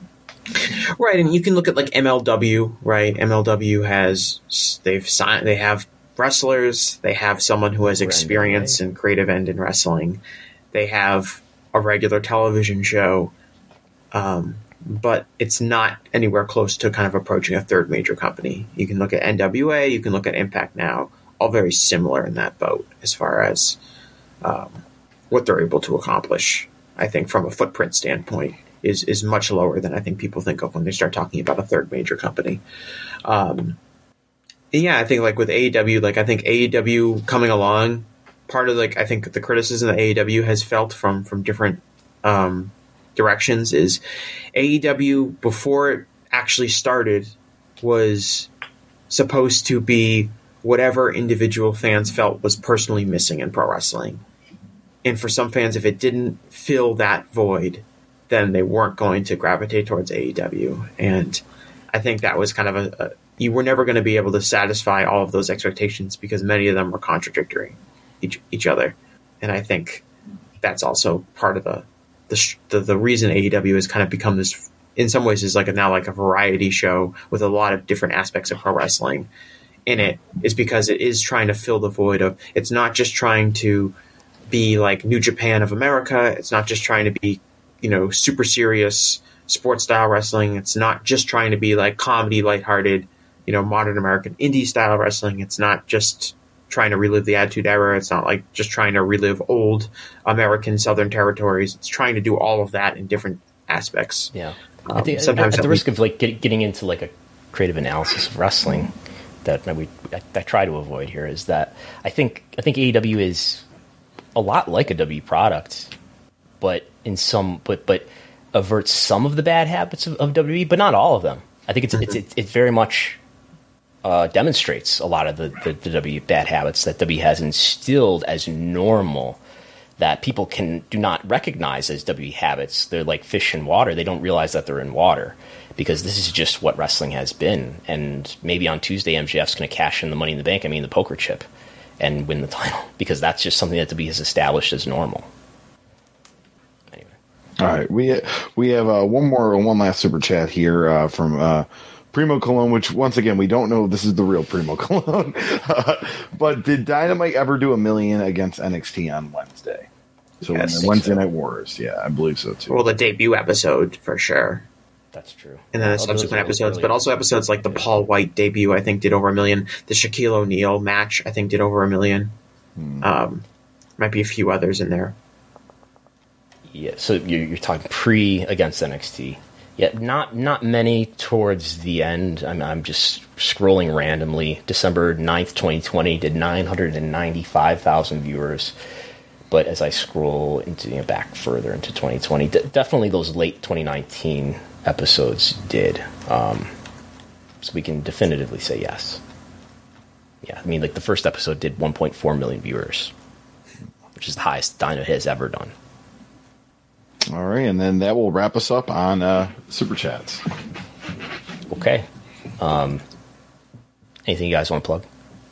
Right, and you can look at, like, M L W, right? M L W has, they've signed, they have wrestlers, they have someone who has experience and creative end in wrestling, they have a regular television show, um, but it's not anywhere close to kind of approaching a third major company. You can look at N W A, you can look at Impact Now, all very similar in that boat as far as um, what they're able to accomplish. I think from a footprint standpoint is is much lower than I think people think of when they start talking about a third major company. Um, yeah, I think like with A E W, like I think A E W coming along, part of like I think the criticism that A E W has felt from from different um, directions is A E W before it actually started was supposed to be whatever individual fans felt was personally missing in pro wrestling. And for some fans, if it didn't fill that void, then they weren't going to gravitate towards A E W. And I think that was kind of a, a you were never going to be able to satisfy all of those expectations because many of them were contradictory each each other. And I think that's also part of the the the, the reason A E W has kind of become this, in some ways, is like a, now like a variety show with a lot of different aspects of pro wrestling, in it is because it is trying to fill the void of, it's not just trying to be like New Japan of America. It's not just trying to be, you know, super serious sports style wrestling. It's not just trying to be like comedy, lighthearted, you know, modern American indie style wrestling. It's not just trying to relive the Attitude Era. It's not like just trying to relive old American Southern territories. It's trying to do all of that in different aspects. Yeah. Um, I think sometimes at the we- risk of like get, getting into like a creative analysis of wrestling that we I, I try to avoid here is that I think I think A E W is a lot like a W product, but in some but but averts some of the bad habits of, of W W E, but not all of them. I think it's mm-hmm. it's it, it very much uh, demonstrates a lot of the, the, the W bad habits that W has instilled as normal that people can do not recognize as W habits. They're like fish in water. They don't realize that they're in water because this is just what wrestling has been. And maybe on Tuesday, M J F's going to cash in the Money in the Bank, I mean the poker chip, and win the title because that's just something that W has established as normal. Anyway. All right. We, we have uh, one more, one last super chat here uh, from uh, Primo Cologne, which once again, we don't know if this is the real Primo Cologne. uh, but did Dynamite ever do a million against N X T on Wednesday? So yes, Wednesday so. Night Wars, yeah, I believe so too. Well, the debut episode for sure. That's true. And then the Oh, subsequent those episodes, early. but also episodes like the Paul White debut, I think, did over a million. The Shaquille O'Neal match, I think, did over a million. Hmm. Um, might be a few others in there. Yeah, so you're, you're talking pre against N X T. Yeah, not not many towards the end. I'm, I'm just scrolling randomly. December ninth, twenty twenty did nine hundred ninety-five thousand viewers. But as I scroll into you know, back further into twenty twenty, d- definitely those late twenty nineteen episodes did. Um, so we can definitively say yes. Yeah, I mean, like the first episode did one point four million viewers, which is the highest Dynamite has ever done. All right, and then that will wrap us up on uh, Super Chats. Okay. Um, anything you guys want to plug?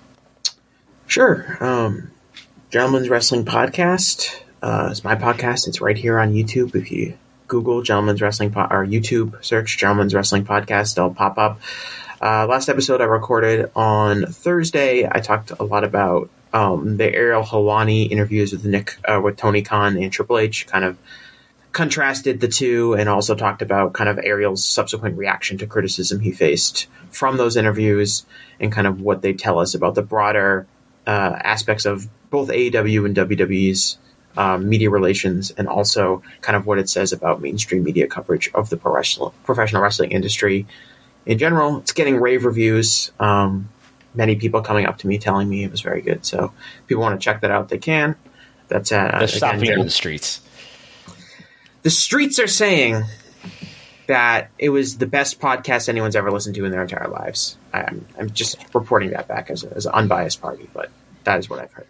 Sure. Um, Gentleman's Wrestling Podcast. Uh, it's my podcast. It's right here on YouTube. If you Google Gentleman's Wrestling po- or YouTube search Gentleman's Wrestling Podcast, it'll pop up. Uh, last episode I recorded on Thursday. I talked a lot about um, the Ariel Helwani interviews with Nick, uh, with Tony Khan and Triple H. Kind of contrasted the two, and also talked about kind of Ariel's subsequent reaction to criticism he faced from those interviews, and kind of what they tell us about the broader uh, aspects of both A E W and W W E's um, media relations, and also kind of what it says about mainstream media coverage of the professional professional wrestling industry in general. It's getting rave reviews. Um, many people coming up to me telling me it was very good. So if people want to check that out, they can. That's at uh, They're stopping again, in the streets. The streets are saying that it was the best podcast anyone's ever listened to in their entire lives. I'm, I'm just reporting that back as, a, as an unbiased party, but that is what I've heard.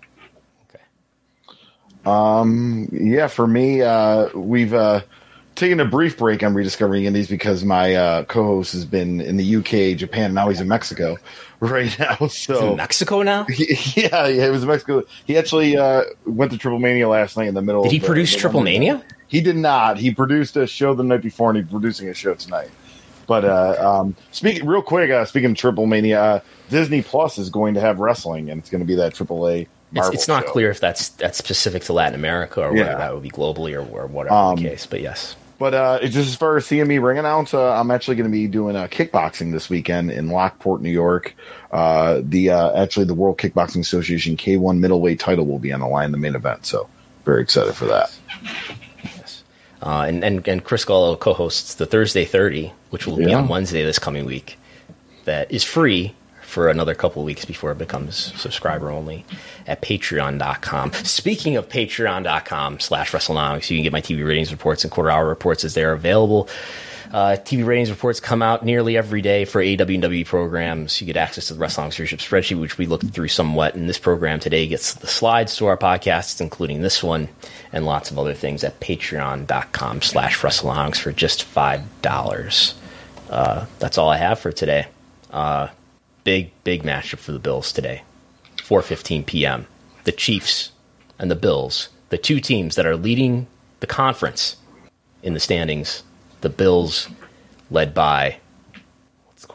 Um, yeah, for me, uh, we've uh, taken a brief break on Rediscovering Indies because my uh, co-host has been in the U K, Japan, now he's in Mexico right now. So He's in Mexico now? yeah, yeah, he was in Mexico. He actually uh, went to Triple Mania last night in the middle. Did he of the, produce the Triple Mania? He did not. He produced a show the night before, and he's producing a show tonight. But uh, um, speaking real quick, uh, speaking of Triple Mania, uh, Disney Plus is going to have wrestling, and it's going to be that Triple A. It's, it's not show. clear if that's that's specific to Latin America or Yeah. whether that would be globally or, or whatever Um, the case. But yes. But uh, it's just as far as C M E ring announce, uh, I'm actually going to be doing uh, kickboxing this weekend in Lockport, New York. Uh, the uh, actually the World Kickboxing Association K one middleweight title will be on the line in the main event. So very excited for that. Yes. Uh, and, and and Chris Gallo co-hosts the Thursday thirty, which will be Yeah. on Wednesday this coming week. That is free for another couple of weeks before it becomes subscriber only at patreon dot com. Speaking of patreon dot com slash WrestleNomics, you can get my T V ratings reports and quarter hour reports as they're available. Uh, T V ratings reports come out nearly every day for A E W and W W E programs. You get access to the WrestleNomics viewership spreadsheet, which we looked through somewhat. And this program today gets the slides to our podcasts, including this one, and lots of other things at patreon dot com slash WrestleNomics for just five dollars. Uh, that's all I have for today. Uh, Big, big matchup for the Bills today. four fifteen p.m. The Chiefs and the Bills, the two teams that are leading the conference in the standings. The Bills led by, what's the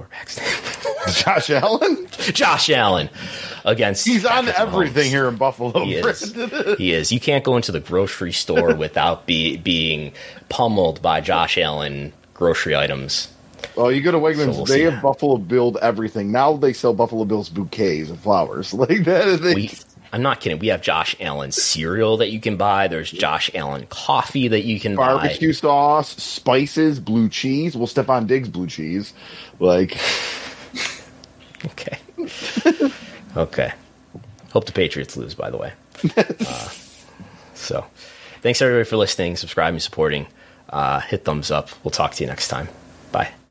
quarterback's name? Josh Allen? Josh Allen against. He's on Patrick everything Mahomes. here in Buffalo. He is. He is. You can't go into the grocery store without be, being pummeled by Josh Allen grocery items. Well, you go to Wegmans, So we'll they see. have Buffalo Bill everything. Now they sell Buffalo Bill's bouquets of flowers. Like that. They, We, I'm not kidding. We have Josh Allen cereal that you can buy. There's Josh Allen coffee that you can barbecue buy. sauce, spices, blue cheese. Well, Stephon Diggs blue cheese. Like, Okay. Okay. Hope the Patriots lose, by the way. Uh, so, thanks everybody for listening, subscribing, supporting. Uh, hit thumbs up. We'll talk to you next time. Bye.